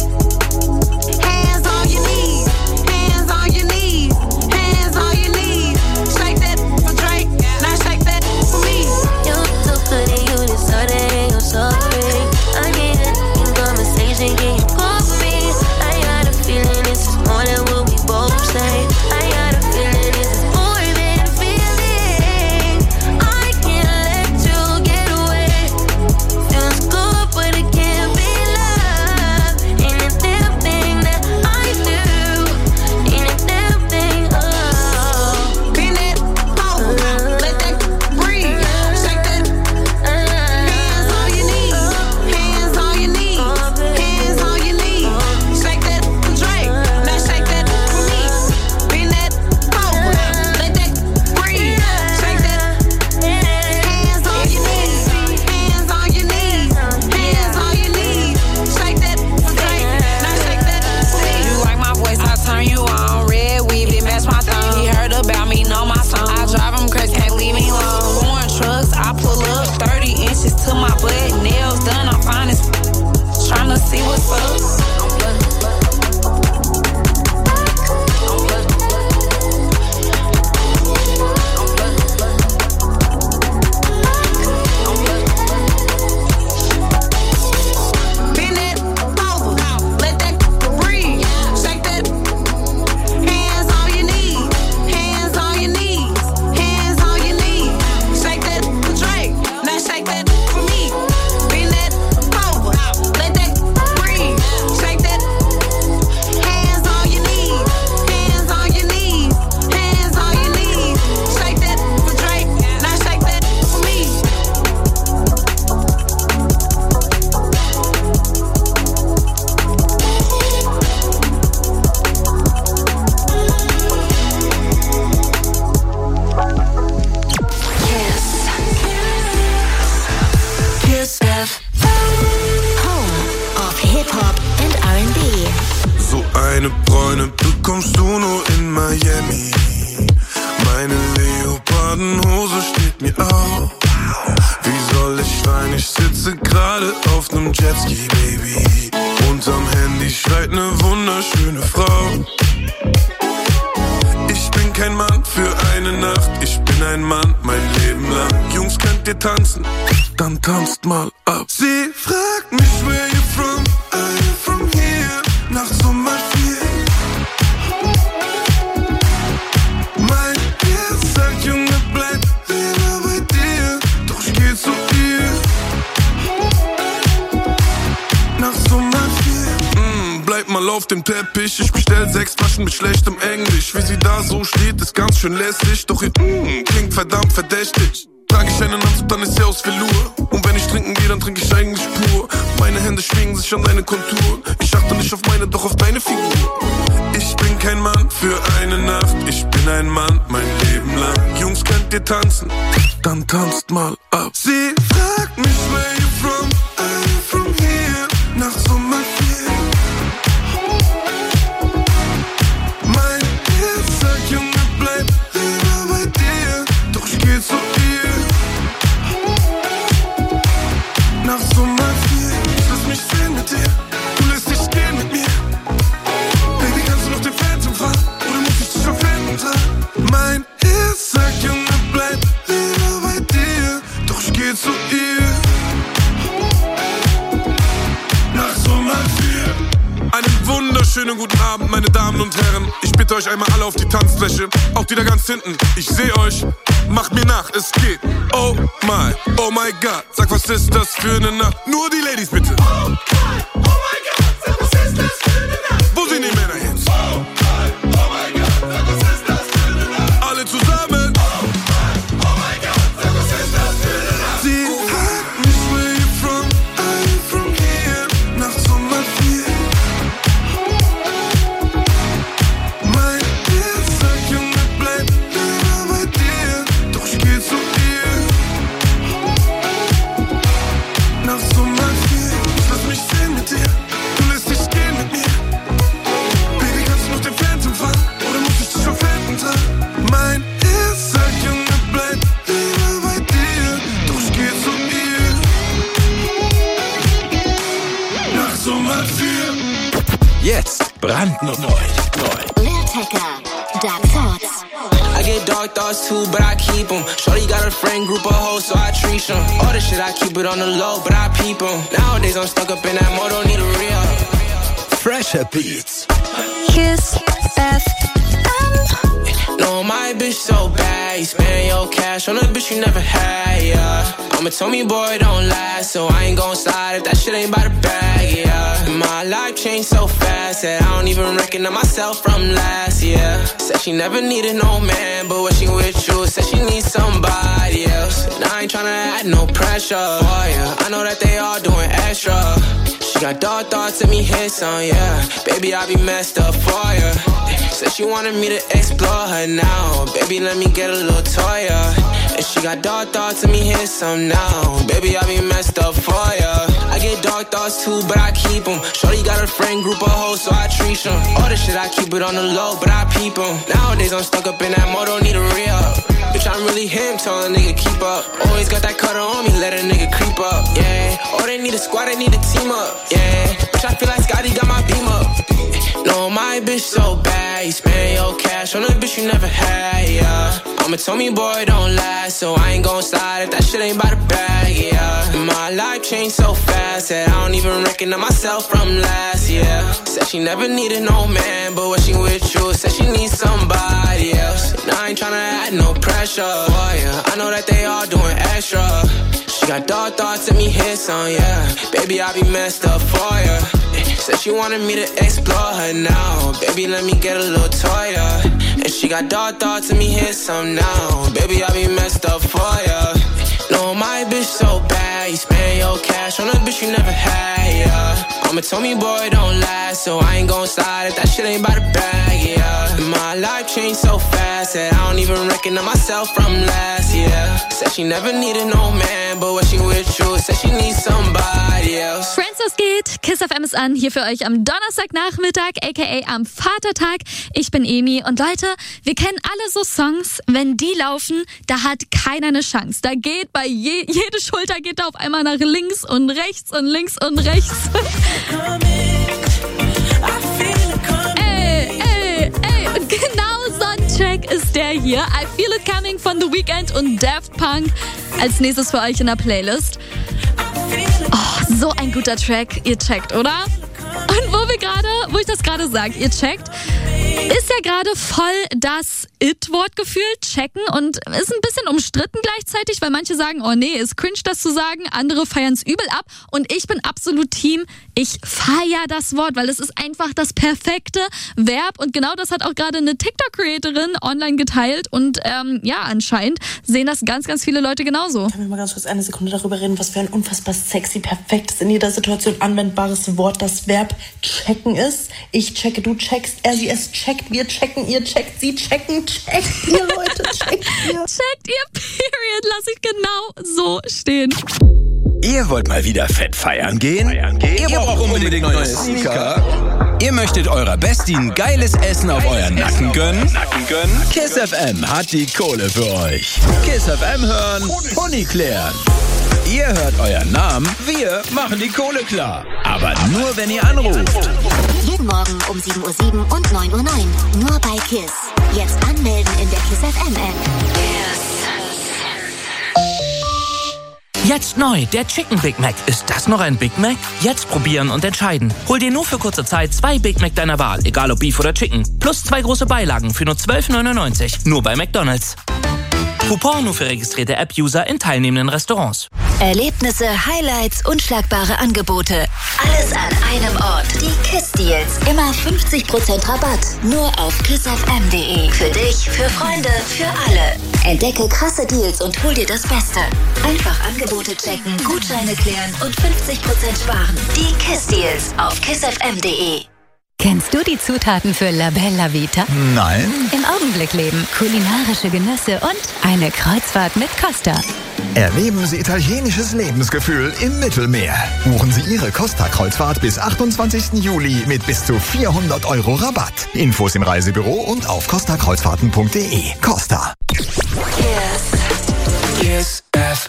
hands on your knees, hands on your knees, hands on your knees. Shake that for Drake, now shake that for me. You're so pretty, you deserve it, you're sorry. I Meine Bräune bekommst du nur in Miami. Meine Leopardenhose steht mir auf. Wie soll ich rein? Ich sitze gerade auf nem Jetski, Baby. Unterm Handy schreit ne wunderschöne Frau. Ich bin kein Mann für eine Nacht, ich bin ein Mann mein Leben lang. Jungs, könnt ihr tanzen? Dann tanzt mal ab. Sie fragt mich, where you from? I'm from here. Nachts um mal vier. Mein Herz sagt, Junge, bleib lieber bei dir. Doch ich geh zu ihr. Nachts um mal vier. Mm, bleib mal auf dem Teppich. Ich bestell sechs Flaschen mit schlechtem Englisch. Wie sie da so steht, ist ganz schön lässig. Doch ihr mm, klingt verdammt verdächtig. Trag ich einen Anzug, dann ist sie aus Velour. Und wenn ich trinken gehe, dann trinke ich eigentlich pur. Meine Hände schwingen sich an deine Konturen. Ich achte nicht auf meine, doch auf deine Figur. Ich bin kein Mann für eine Nacht. Ich bin ein Mann mein Leben lang. Jungs, könnt ihr tanzen? Dann tanzt mal ab. Sie fragt mich, where you from? I'm from here. Nachts um mal vier. Mein Herz sagt, Junge, bleib lieber bei dir. Doch ich geh zu ihr. Nachts um mal vier. Ich lass mich sehen mit dir. Du lässt dich gehen mit mir. Baby, kannst du noch den Phantom fahren? Oder muss ich dich auf Händen tragen? Mein Herz sagt, Junge, bleib lieber bei dir. Doch ich geh zu ihr. Nachts um mal vier. Einen wunderschönen guten Abend, meine Damen und Herren. Ich bitte euch einmal alle auf die Tanzfläche. Auch die da ganz hinten. Ich seh euch. Macht mir nach, es geht. Oh my, oh my God. Sag, was ist das für eine Nacht? Nur die Ladies bitte. Oh my, oh my God. Sag, was ist das für eine Nacht? Wo sind die Männer jetzt? Oh my, oh my God. Sag, was ist das für eine Nacht? Alle zusammen. Oh my, oh my God. Sag, was ist das für eine Nacht? Sie fragt mich, where you from? I'm from here. Nachts um mal vier. Mein Herz sagt, Junge, bleib lieber bei dir. Doch ich geh zu ihr. Nachts um mal vier. Ich lass mich sehen mit dir. Du lässt dich gehen mit mir. Baby, kannst du noch den Phantom fahren? Oder muss ich dich auf Händen tragen? Mein Herz sagt, Junge, bleib lieber bei dir. Doch ich geh zu ihr. Nachts um mal vier. Jetzt brandneu. Neu. Lil Tecca, Dark Thoughts. I get dark thoughts too, but I keep them. Shorty got a friend group of hoes, so I treat them. All this shit, I keep it on the low, but I peep them. Nowadays, I'm stuck up in that mode, don't need a re-up. Fresher Beats. Kiss F M. No, my bitch so bad. You spend your cash on a bitch you never had, yeah. I'm a Tommy boy, don't last, so I ain't gon' slide if that shit ain't by the bag, yeah. My life changed so fast that I don't even recognize myself from last year. Said she never needed no man, but when she with you, said she needs somebody else. And I ain't tryna add no pressure for ya. I know that they all doing extra. She got dark thoughts and me hit some, yeah. Baby, I be messed up for ya. Said she wanted me to explore her now. Baby, let me get a little toy, yeah. And she got dark thoughts and me hit some now. Baby, I be messed up for ya. I get dark thoughts too, but I keep them. Shorty got a friend group of hoes, so I treat them. All this shit, I keep it on the low, but I peep them. Nowadays, I'm stuck up in that mode, don't need a re-up. Bitch, I'm really him, tell a nigga keep up. Always got that cutter on me, let a nigga creep up, yeah. Oh, they need a squad, they need a team up, yeah. Bitch, I feel like Scotty got my beam up. No, my bitch so bad, you spend your cash on a bitch you never had, yeah. I'm a Tommy boy, don't last, so I ain't gon' slide if that shit ain't by the bag, yeah. My life changed so fast that I don't even recognize myself from last year. Said she never needed no man, but when she with you, said she needs somebody else. And I ain't tryna add no pressure for ya. I know that they all doing extra. She got dark thoughts and me hit some, yeah. Baby, I be messed up for ya. Said she wanted me to explore her now. Baby, let me get a little toy, yeah. And she got dark thoughts and me hit some now. Baby, I be messed up for ya. No, my bitch so bad. You spend your cash on a bitch you never had, yeah. I'm a Tommy boy, don't last, so I ain't gon' slide if that shit ain't by the bag, yeah. My life changed so fast that I don't even recognize myself from last year. Said she never needed no man, man, but when she with you, said she needs somebody else. Francis geht, Kiss F M ist an, hier für euch am Donnerstagnachmittag, aka am Vatertag. Ich bin Emi und Leute, wir kennen alle so Songs, wenn die laufen, da hat keiner eine Chance. Da geht bei je, jede Schulter geht da auf einmal nach links und rechts und links und rechts. ey, ey, ey, und genau so ein Track ist der hier. I Feel It Coming von The Weeknd und Daft Punk als nächstes für euch in der Playlist. Oh, so ein guter Track, ihr checkt, oder? Und wo wir gerade, wo ich das gerade sage, ihr checkt, ist ja gerade voll das It-Wort gefühlt, checken, und ist ein bisschen umstritten gleichzeitig, weil manche sagen, oh nee, ist cringe das zu sagen, andere feiern es übel ab, und ich bin absolut Team, ich feier das Wort, weil es ist einfach das perfekte Verb, und genau das hat auch gerade eine TikTok-Creatorin online geteilt, und ähm, ja, anscheinend sehen das ganz, ganz viele Leute genauso. Können wir mal ganz kurz eine Sekunde darüber reden, was für ein unfassbar sexy, perfektes, in jeder Situation anwendbares Wort das Verb checken ist. Ich checke, du checkst, er, sie, es checkt, wir checken, ihr checkt, sie checken, checkt ihr, Leute, checkt ihr. Checkt ihr, period, lass ich genau so stehen. Ihr wollt mal wieder fett feiern gehen? Feiern gehen? Ihr, Ihr braucht unbedingt, unbedingt neue Sneaker. Sneaker. Ihr möchtet eurer Bestie geiles Essen auf euren Nacken gönnen? Nacken gönnen? Kiss F M hat die Kohle für euch. Kiss F M hören, Pony klären. Ihr hört euren Namen, wir machen die Kohle klar. Aber nur, wenn ihr anruft. Jeden Morgen um sieben Uhr sieben und neun Uhr neun. Nur bei KISS. Jetzt anmelden in der KISS F M App. Jetzt neu, der Chicken Big Mac. Ist das noch ein Big Mac? Jetzt probieren und entscheiden. Hol dir nur für kurze Zeit zwei Big Mac deiner Wahl, egal ob Beef oder Chicken. Plus zwei große Beilagen für nur zwölf neunundneunzig. Nur bei McDonald's. Coupon nur für registrierte App-User in teilnehmenden Restaurants. Erlebnisse, Highlights, unschlagbare Angebote. Alles an einem Ort. Die KISS-Deals. Immer fünfzig Prozent Rabatt. Nur auf kiss f m punkt d e. Für dich, für Freunde, für alle. Entdecke krasse Deals und hol dir das Beste. Einfach Angebote checken, Gutscheine klären und fünfzig Prozent sparen. Die KISS-Deals auf kiss f m punkt d e. Kennst du die Zutaten für La Bella Vita? Nein. Im Augenblick leben, kulinarische Genüsse und eine Kreuzfahrt mit Costa. Erleben Sie italienisches Lebensgefühl im Mittelmeer. Buchen Sie Ihre Costa-Kreuzfahrt bis achtundzwanzigsten Juli mit bis zu vierhundert Euro Rabatt. Infos im Reisebüro und auf costa kreuzfahrten punkt d e. Costa. Kiss. Kiss F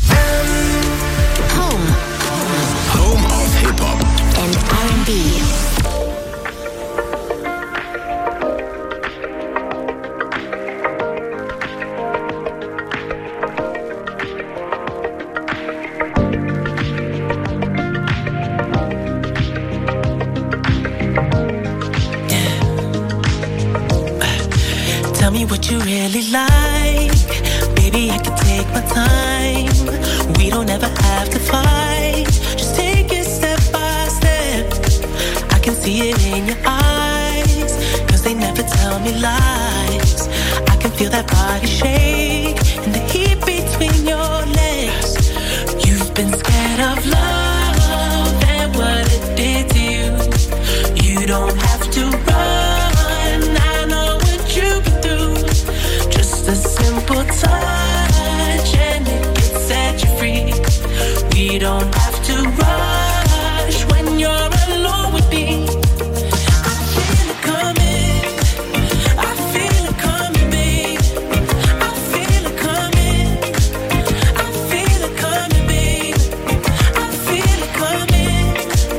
M. Home. Home of Hip-Hop and R and B. Tell me what you really like. Baby, I can take my time. We don't ever have to fight. Just take it step by step. I can see it in your eyes, cause they never tell me lies. I can feel that body shake and the heat between your legs. You've been scared of love and what it did to you. You don't have to run. I know what you've been through. Just a simple touch and it can set you free. We don't have to rush when you're alone with me. I feel it coming. I feel it coming, babe. I feel it coming. I feel it coming, babe. I feel it coming.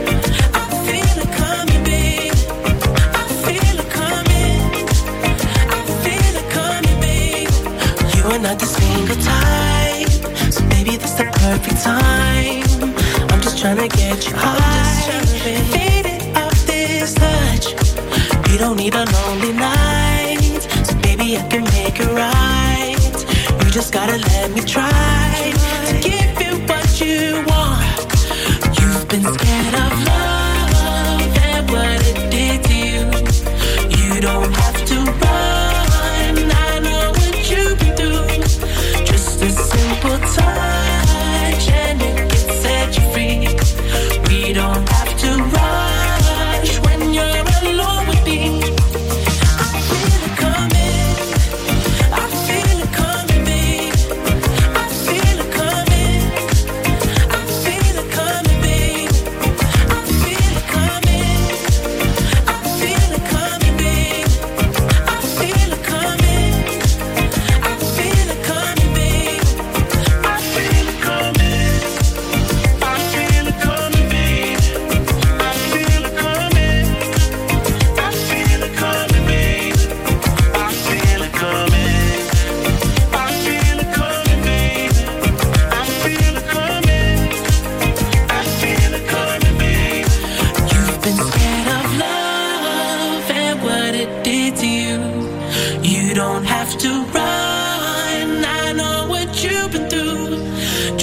I feel it coming, babe. I feel it coming. I feel it coming, babe. You are not the single type, so maybe this the perfect time. I'm just trying to get you high, faded off this touch. We don't need a lonely night, so baby I can make it right. You just gotta let me try to give you what you want. You've been scared of love and what it did to you. You don't have to run. I know what you've been through. Just a simple touch and it can set you free. We don't have to rush when you're alone with me. I feel it coming. I feel it coming, babe. I feel it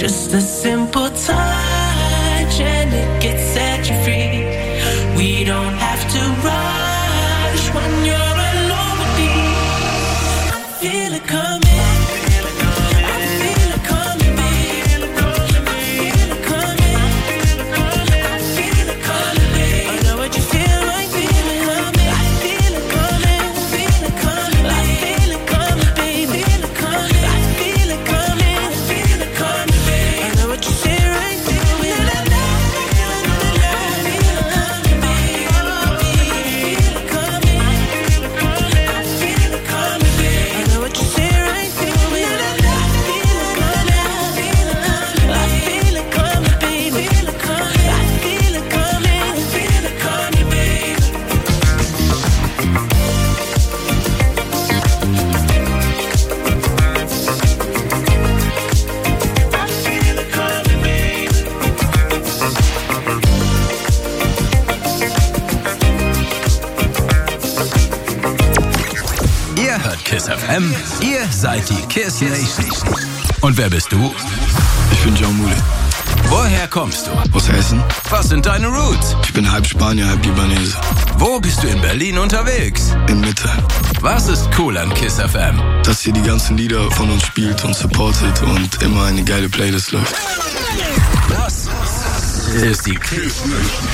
Just a simple touch and it gets set you free. We don't have to rush when you're alone with me. I feel it coming. Kiss F M, ihr seid die Kiss Nation. Und wer bist du? Ich bin John Mule. Woher kommst du? Aus Hessen. Was sind deine Roots? Ich bin halb Spanier, halb Libanese. Wo bist du in Berlin unterwegs? In Mitte. Was ist cool an Kiss F M? Dass hier die ganzen Lieder von uns spielt und supportet und immer eine geile Playlist läuft. Das ist die Kiss Nation.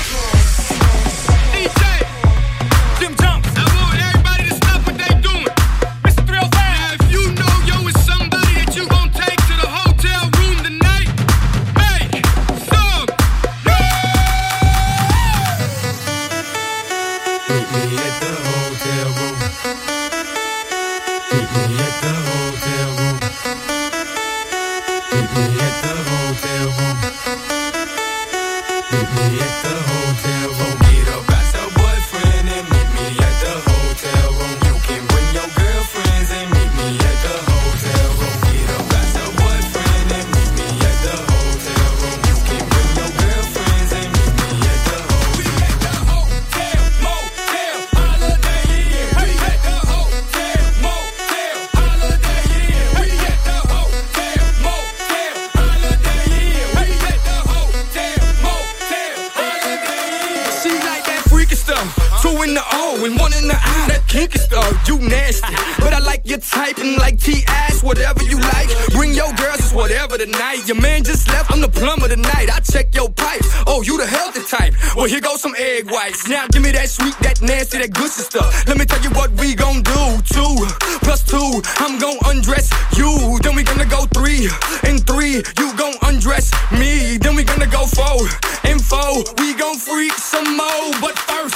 Your man just left, I'm the plumber tonight. I check your pipes. Oh, you the healthy type. Well, here goes some egg whites. Now give me that sweet, that nasty, that good stuff. Let me tell you what we gon' do. Two plus two, I'm gon' undress you. Then we gonna go three and three, you gon' undress me. Then we gonna go four and four, we gon' freak some more. But first,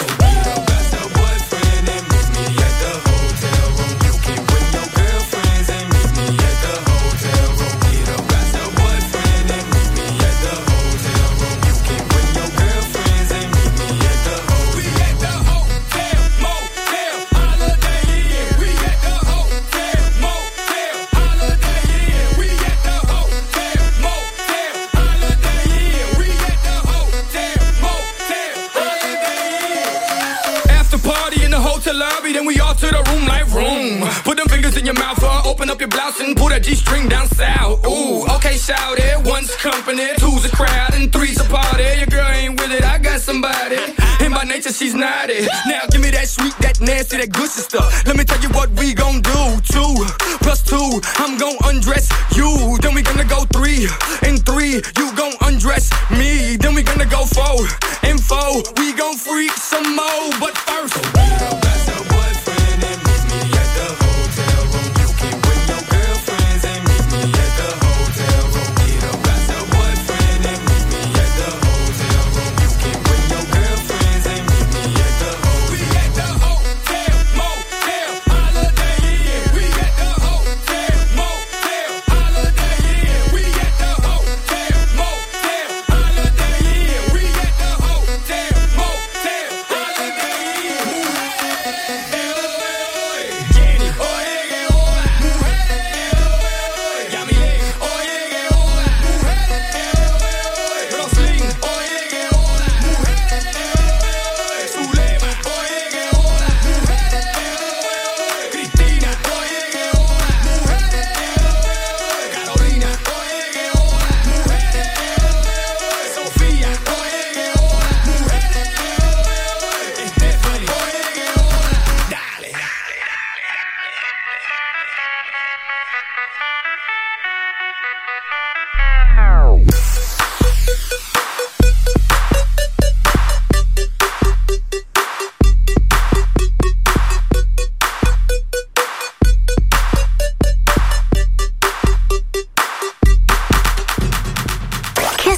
lobby, then we all to the room like room. Put them fingers in your mouth, uh, open up your blouse and pull that G-string down south. Ooh, okay, shout it. One's company, two's a crowd, and three's a party. Your girl ain't with it, I got somebody. And by nature, she's naughty. Now give me that sweet, that nasty, that good stuff. Let me tell you what we gon' do. Two plus two, I'm gon' undress you. Then we gonna go three and three, you gon' undress me. Then we gonna go four and four, we gon' freak some more. But first,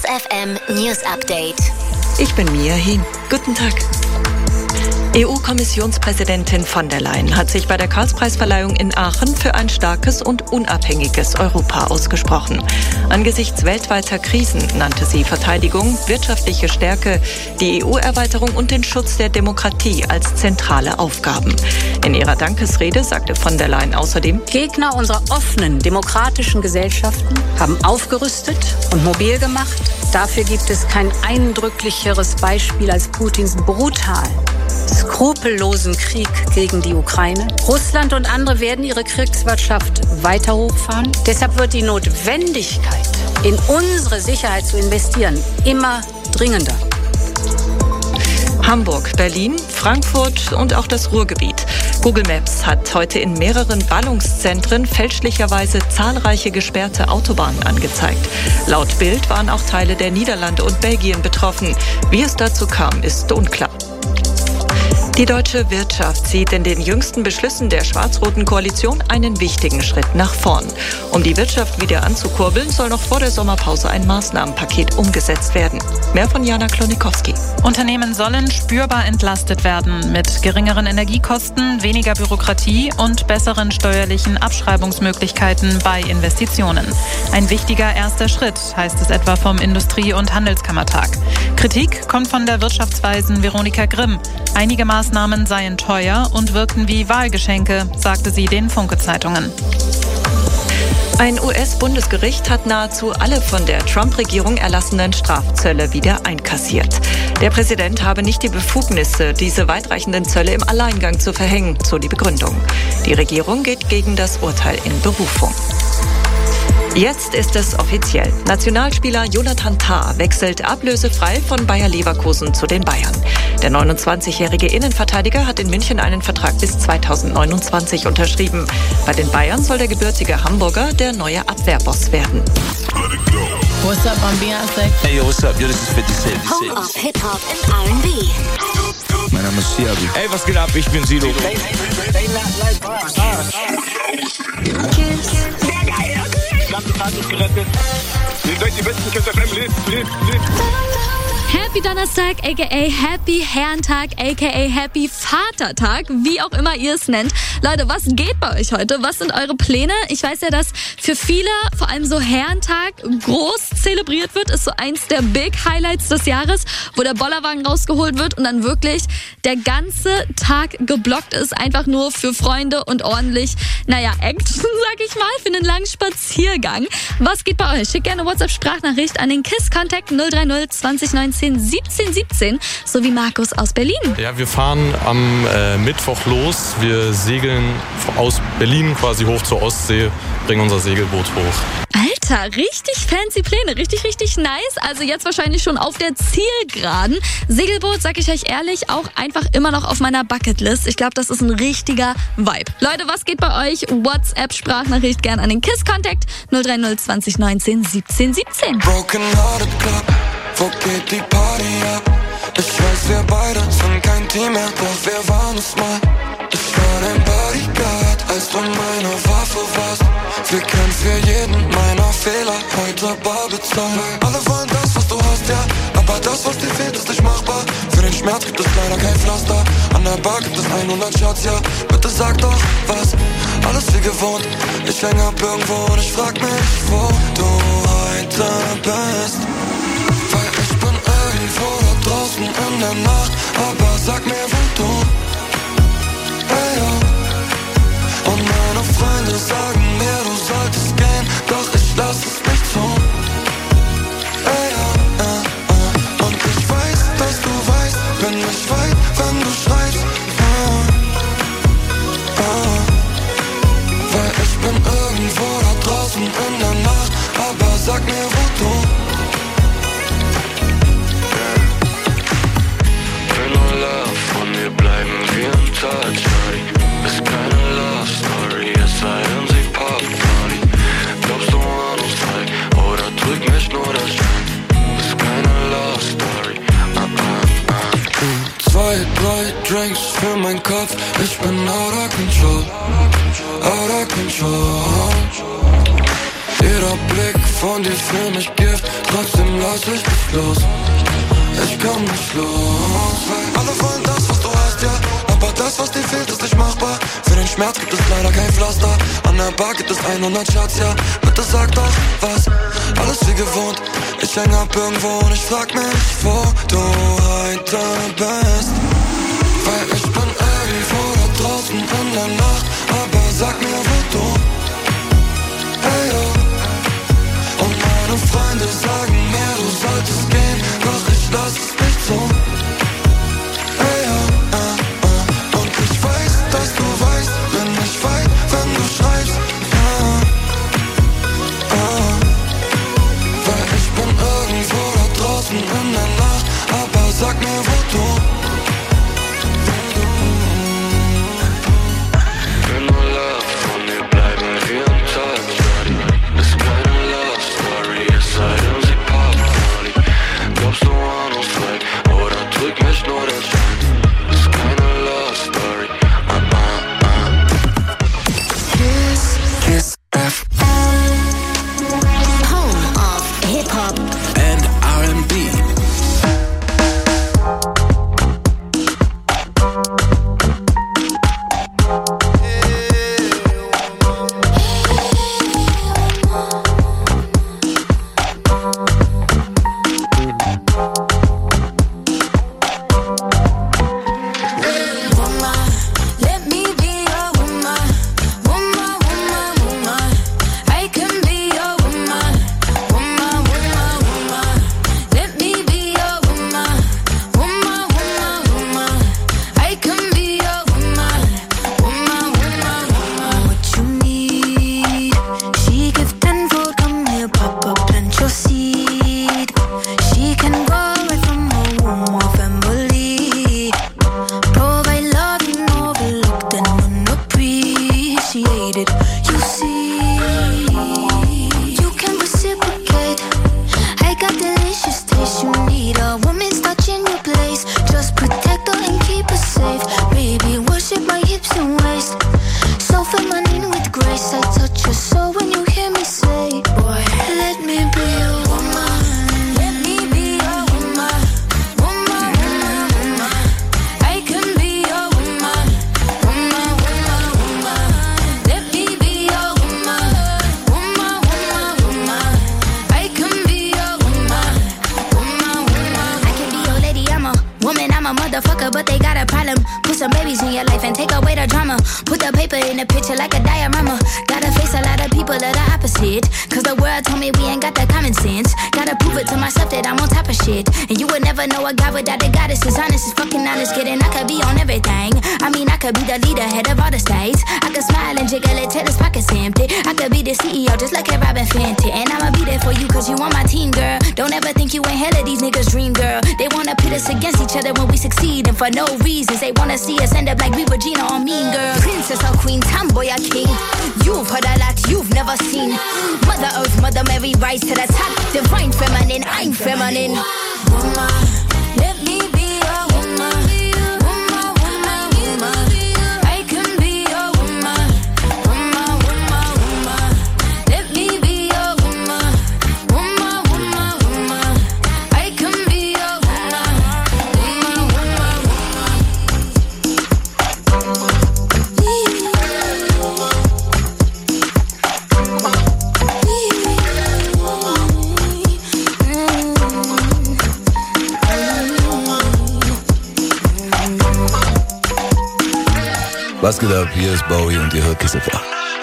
F M News Update. Ich bin Mia Hien. Guten Tag. E U-Kommissionspräsidentin von der Leyen hat sich bei der Karlspreisverleihung in Aachen für ein starkes und unabhängiges Europa ausgesprochen. Angesichts weltweiter Krisen nannte sie Verteidigung, wirtschaftliche Stärke, die E U-Erweiterung und den Schutz der Demokratie als zentrale Aufgaben. In ihrer Dankesrede sagte von der Leyen außerdem: Gegner unserer offenen, demokratischen Gesellschaften haben aufgerüstet und mobil gemacht. Dafür gibt es kein eindrücklicheres Beispiel als Putins brutalen, skrupellosen Krieg gegen die Ukraine. Russland und andere werden ihre Kriegswirtschaft weiter hochfahren. Deshalb wird die Notwendigkeit, in unsere Sicherheit zu investieren, immer dringender. Hamburg, Berlin, Frankfurt und auch das Ruhrgebiet. Google Maps hat heute in mehreren Ballungszentren fälschlicherweise zahlreiche gesperrte Autobahnen angezeigt. Laut Bild waren auch Teile der Niederlande und Belgien betroffen. Wie es dazu kam, ist unklar. Die deutsche Wirtschaft sieht in den jüngsten Beschlüssen der schwarz-roten Koalition einen wichtigen Schritt nach vorn. Um die Wirtschaft wieder anzukurbeln, soll noch vor der Sommerpause ein Maßnahmenpaket umgesetzt werden. Mehr von Jana Klonikowski. Unternehmen sollen spürbar entlastet werden mit geringeren Energiekosten, weniger Bürokratie und besseren steuerlichen Abschreibungsmöglichkeiten bei Investitionen. Ein wichtiger erster Schritt, heißt es etwa vom Industrie- und Handelskammertag. Kritik kommt von der Wirtschaftsweisen Veronika Grimm. Einige Maßnahmen seien teuer und wirkten wie Wahlgeschenke, sagte sie den Funke-Zeitungen. Ein U S-Bundesgericht hat nahezu alle von der Trump-Regierung erlassenen Strafzölle wieder einkassiert. Der Präsident habe nicht die Befugnisse, diese weitreichenden Zölle im Alleingang zu verhängen, so die Begründung. Die Regierung geht gegen das Urteil in Berufung. Jetzt ist es offiziell. Nationalspieler Jonathan Tah wechselt ablösefrei von Bayer Leverkusen zu den Bayern. Der neunundzwanzigjährige Innenverteidiger hat in München einen Vertrag bis zweitausendneunundzwanzig unterschrieben. Bei den Bayern soll der gebürtige Hamburger der neue Abwehrboss werden. What's up, I'm Beyoncé. Hey, yo, what's up? Yo, this is fifty Cent. Home of Hip-Hop and R and B. Mein Name ist Siabi. Ey, was geht ab? Ich bin Sido. Happy Donnerstag, aka Happy Herrentag, aka Happy Vatertag, wie auch immer ihr es nennt. Leute, was geht bei euch heute? Was sind eure Pläne? Ich weiß ja, dass für viele vor allem so Herrentag groß zelebriert wird. Ist so eins der Big Highlights des Jahres, wo der Bollerwagen rausgeholt wird und dann wirklich der ganze Tag geblockt ist. Einfach nur für Freunde und ordentlich, naja, Action, sag ich mal, für einen langen Spaziergang. Was geht bei euch? Schickt gerne eine WhatsApp-Sprachnachricht an den KISS-Kontakt null drei null zwanzig neunzehn siebzehn siebzehn, so wie Markus aus Berlin. Ja, wir fahren am äh, Mittwoch los. Wir segeln aus Berlin quasi hoch zur Ostsee, bringen unser Segelboot hoch. Alter, richtig fancy Pläne, richtig, richtig nice. Also jetzt wahrscheinlich schon auf der Zielgeraden. Segelboot, sag ich euch ehrlich, auch einfach immer noch auf meiner Bucketlist. Ich glaube, das ist ein richtiger Vibe. Leute, was geht bei euch? WhatsApp-Sprachnachricht gern an den KISS-Kontakt null drei null zwanzig neunzehn siebzehn siebzehn. Broken Hearted Club, wo geht die Party ab? Ich weiß, wir beide sind kein Team mehr, doch wir waren es mal. Ich war dein Bodyguard, als du meine Waffe warst. Wir können für jeden meiner Fehler heute bar bezahlen. Alle wollen das, was du hast, ja, aber das, was dir fehlt, ist nicht machbar. Für den Schmerz gibt es leider kein Pflaster. An der Bar gibt es hundert Shots, ja, bitte sag doch was. Alles wie gewohnt, ich häng ab irgendwo und ich frag mich, wo du heute bist. Weil ich bin irgendwo da draußen in der Nacht, aber sag mir, wo du. Hey, ja. Und meine Freunde sagen mir, du solltest gehen, doch ich lass es nicht tun. Hey, ja, ja, ja. Und ich weiß, dass du weißt, bin ich weit, wenn du schreibst. Ja, ja. Weil ich bin irgendwo da draußen in der Nacht, aber sag mir, wo du. Von mir bleiben wir im Touch, ist keine Love Story, es sei denn sie Pop Party. Glaubst du an uns zwei oder trügt mich nur das Schein? Ist keine Love Story. Uh, uh, uh. Zwei, drei Drinks für meinen Kopf, ich bin out of control, out of control. Jeder Blick von dir für mich Gift, trotzdem lass ich dich los. Ich komm nicht los. Alle wollen das, was du hast, ja, aber das, was dir fehlt, ist nicht machbar. Für den Schmerz gibt es leider kein Pflaster. An der Bar gibt es hundert Shots, ja. Bitte sag doch was, alles wie gewohnt. Ich häng ab irgendwo und ich frag mich, wo du heute bist. Weil ich bin irgendwo da draußen in der Nacht, aber sag mir, wo du. Hey, oh. Und meine Freunde sagen mir, du solltest gehen, doch ich lass es nicht so. Hey, oh, uh, uh. Und ich weiß, dass du weißt, bin ich weit, wenn du schreibst. Yeah. Uh. Weil ich bin irgendwo da draußen in der Nacht, aber sag mir, wo du. Will nur Love von dir bleiben wie ein Touch. Ist keine Love Story, es sei denn sie Pop Party. Glaubst du an uns zwei oder drück mich nur der Schein? Ist keine Love Story, ah ah ah. Kiss, Kiss F M, home of Hip Hop and R and B. For no reasons, they wanna see us end up like we were Gina or Mean Girl. Princess or Queen, Tomboy or King. You've heard a lot you've never seen. Mother Earth, Mother Mary, rise to the top. Divine feminine, I'm feminine. Woman, let me be a woman. Woman, woman, woman. I can be a woman. Woman, woman, woman. Let me be a woman. Woman, woman, woman. I can be a woman. Woman, woman, Was geht ab? Hier ist Bowie und ihr hört Kiss F M.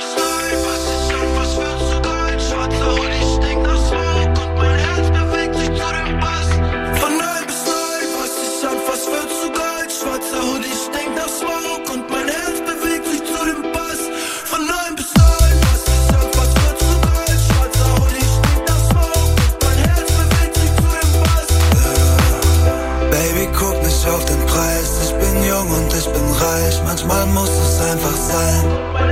Manchmal muss es einfach sein.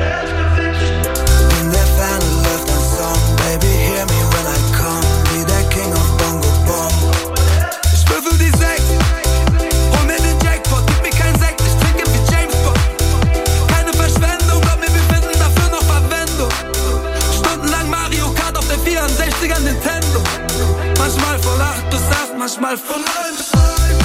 In der Ferne läuft ein Song. Baby, hear me when I come. Wie der King of Bongo Bong. Ich würfel die sechs. Hol mir den Jackpot. Gib mir keinen Sekt. Ich trinke wie James Bond. Keine Verschwendung. Glaub mir, wir finden dafür noch Verwendung. Stundenlang Mario Kart auf der neunziger Nintendo. Manchmal von acht bis acht, manchmal von neun bis eins.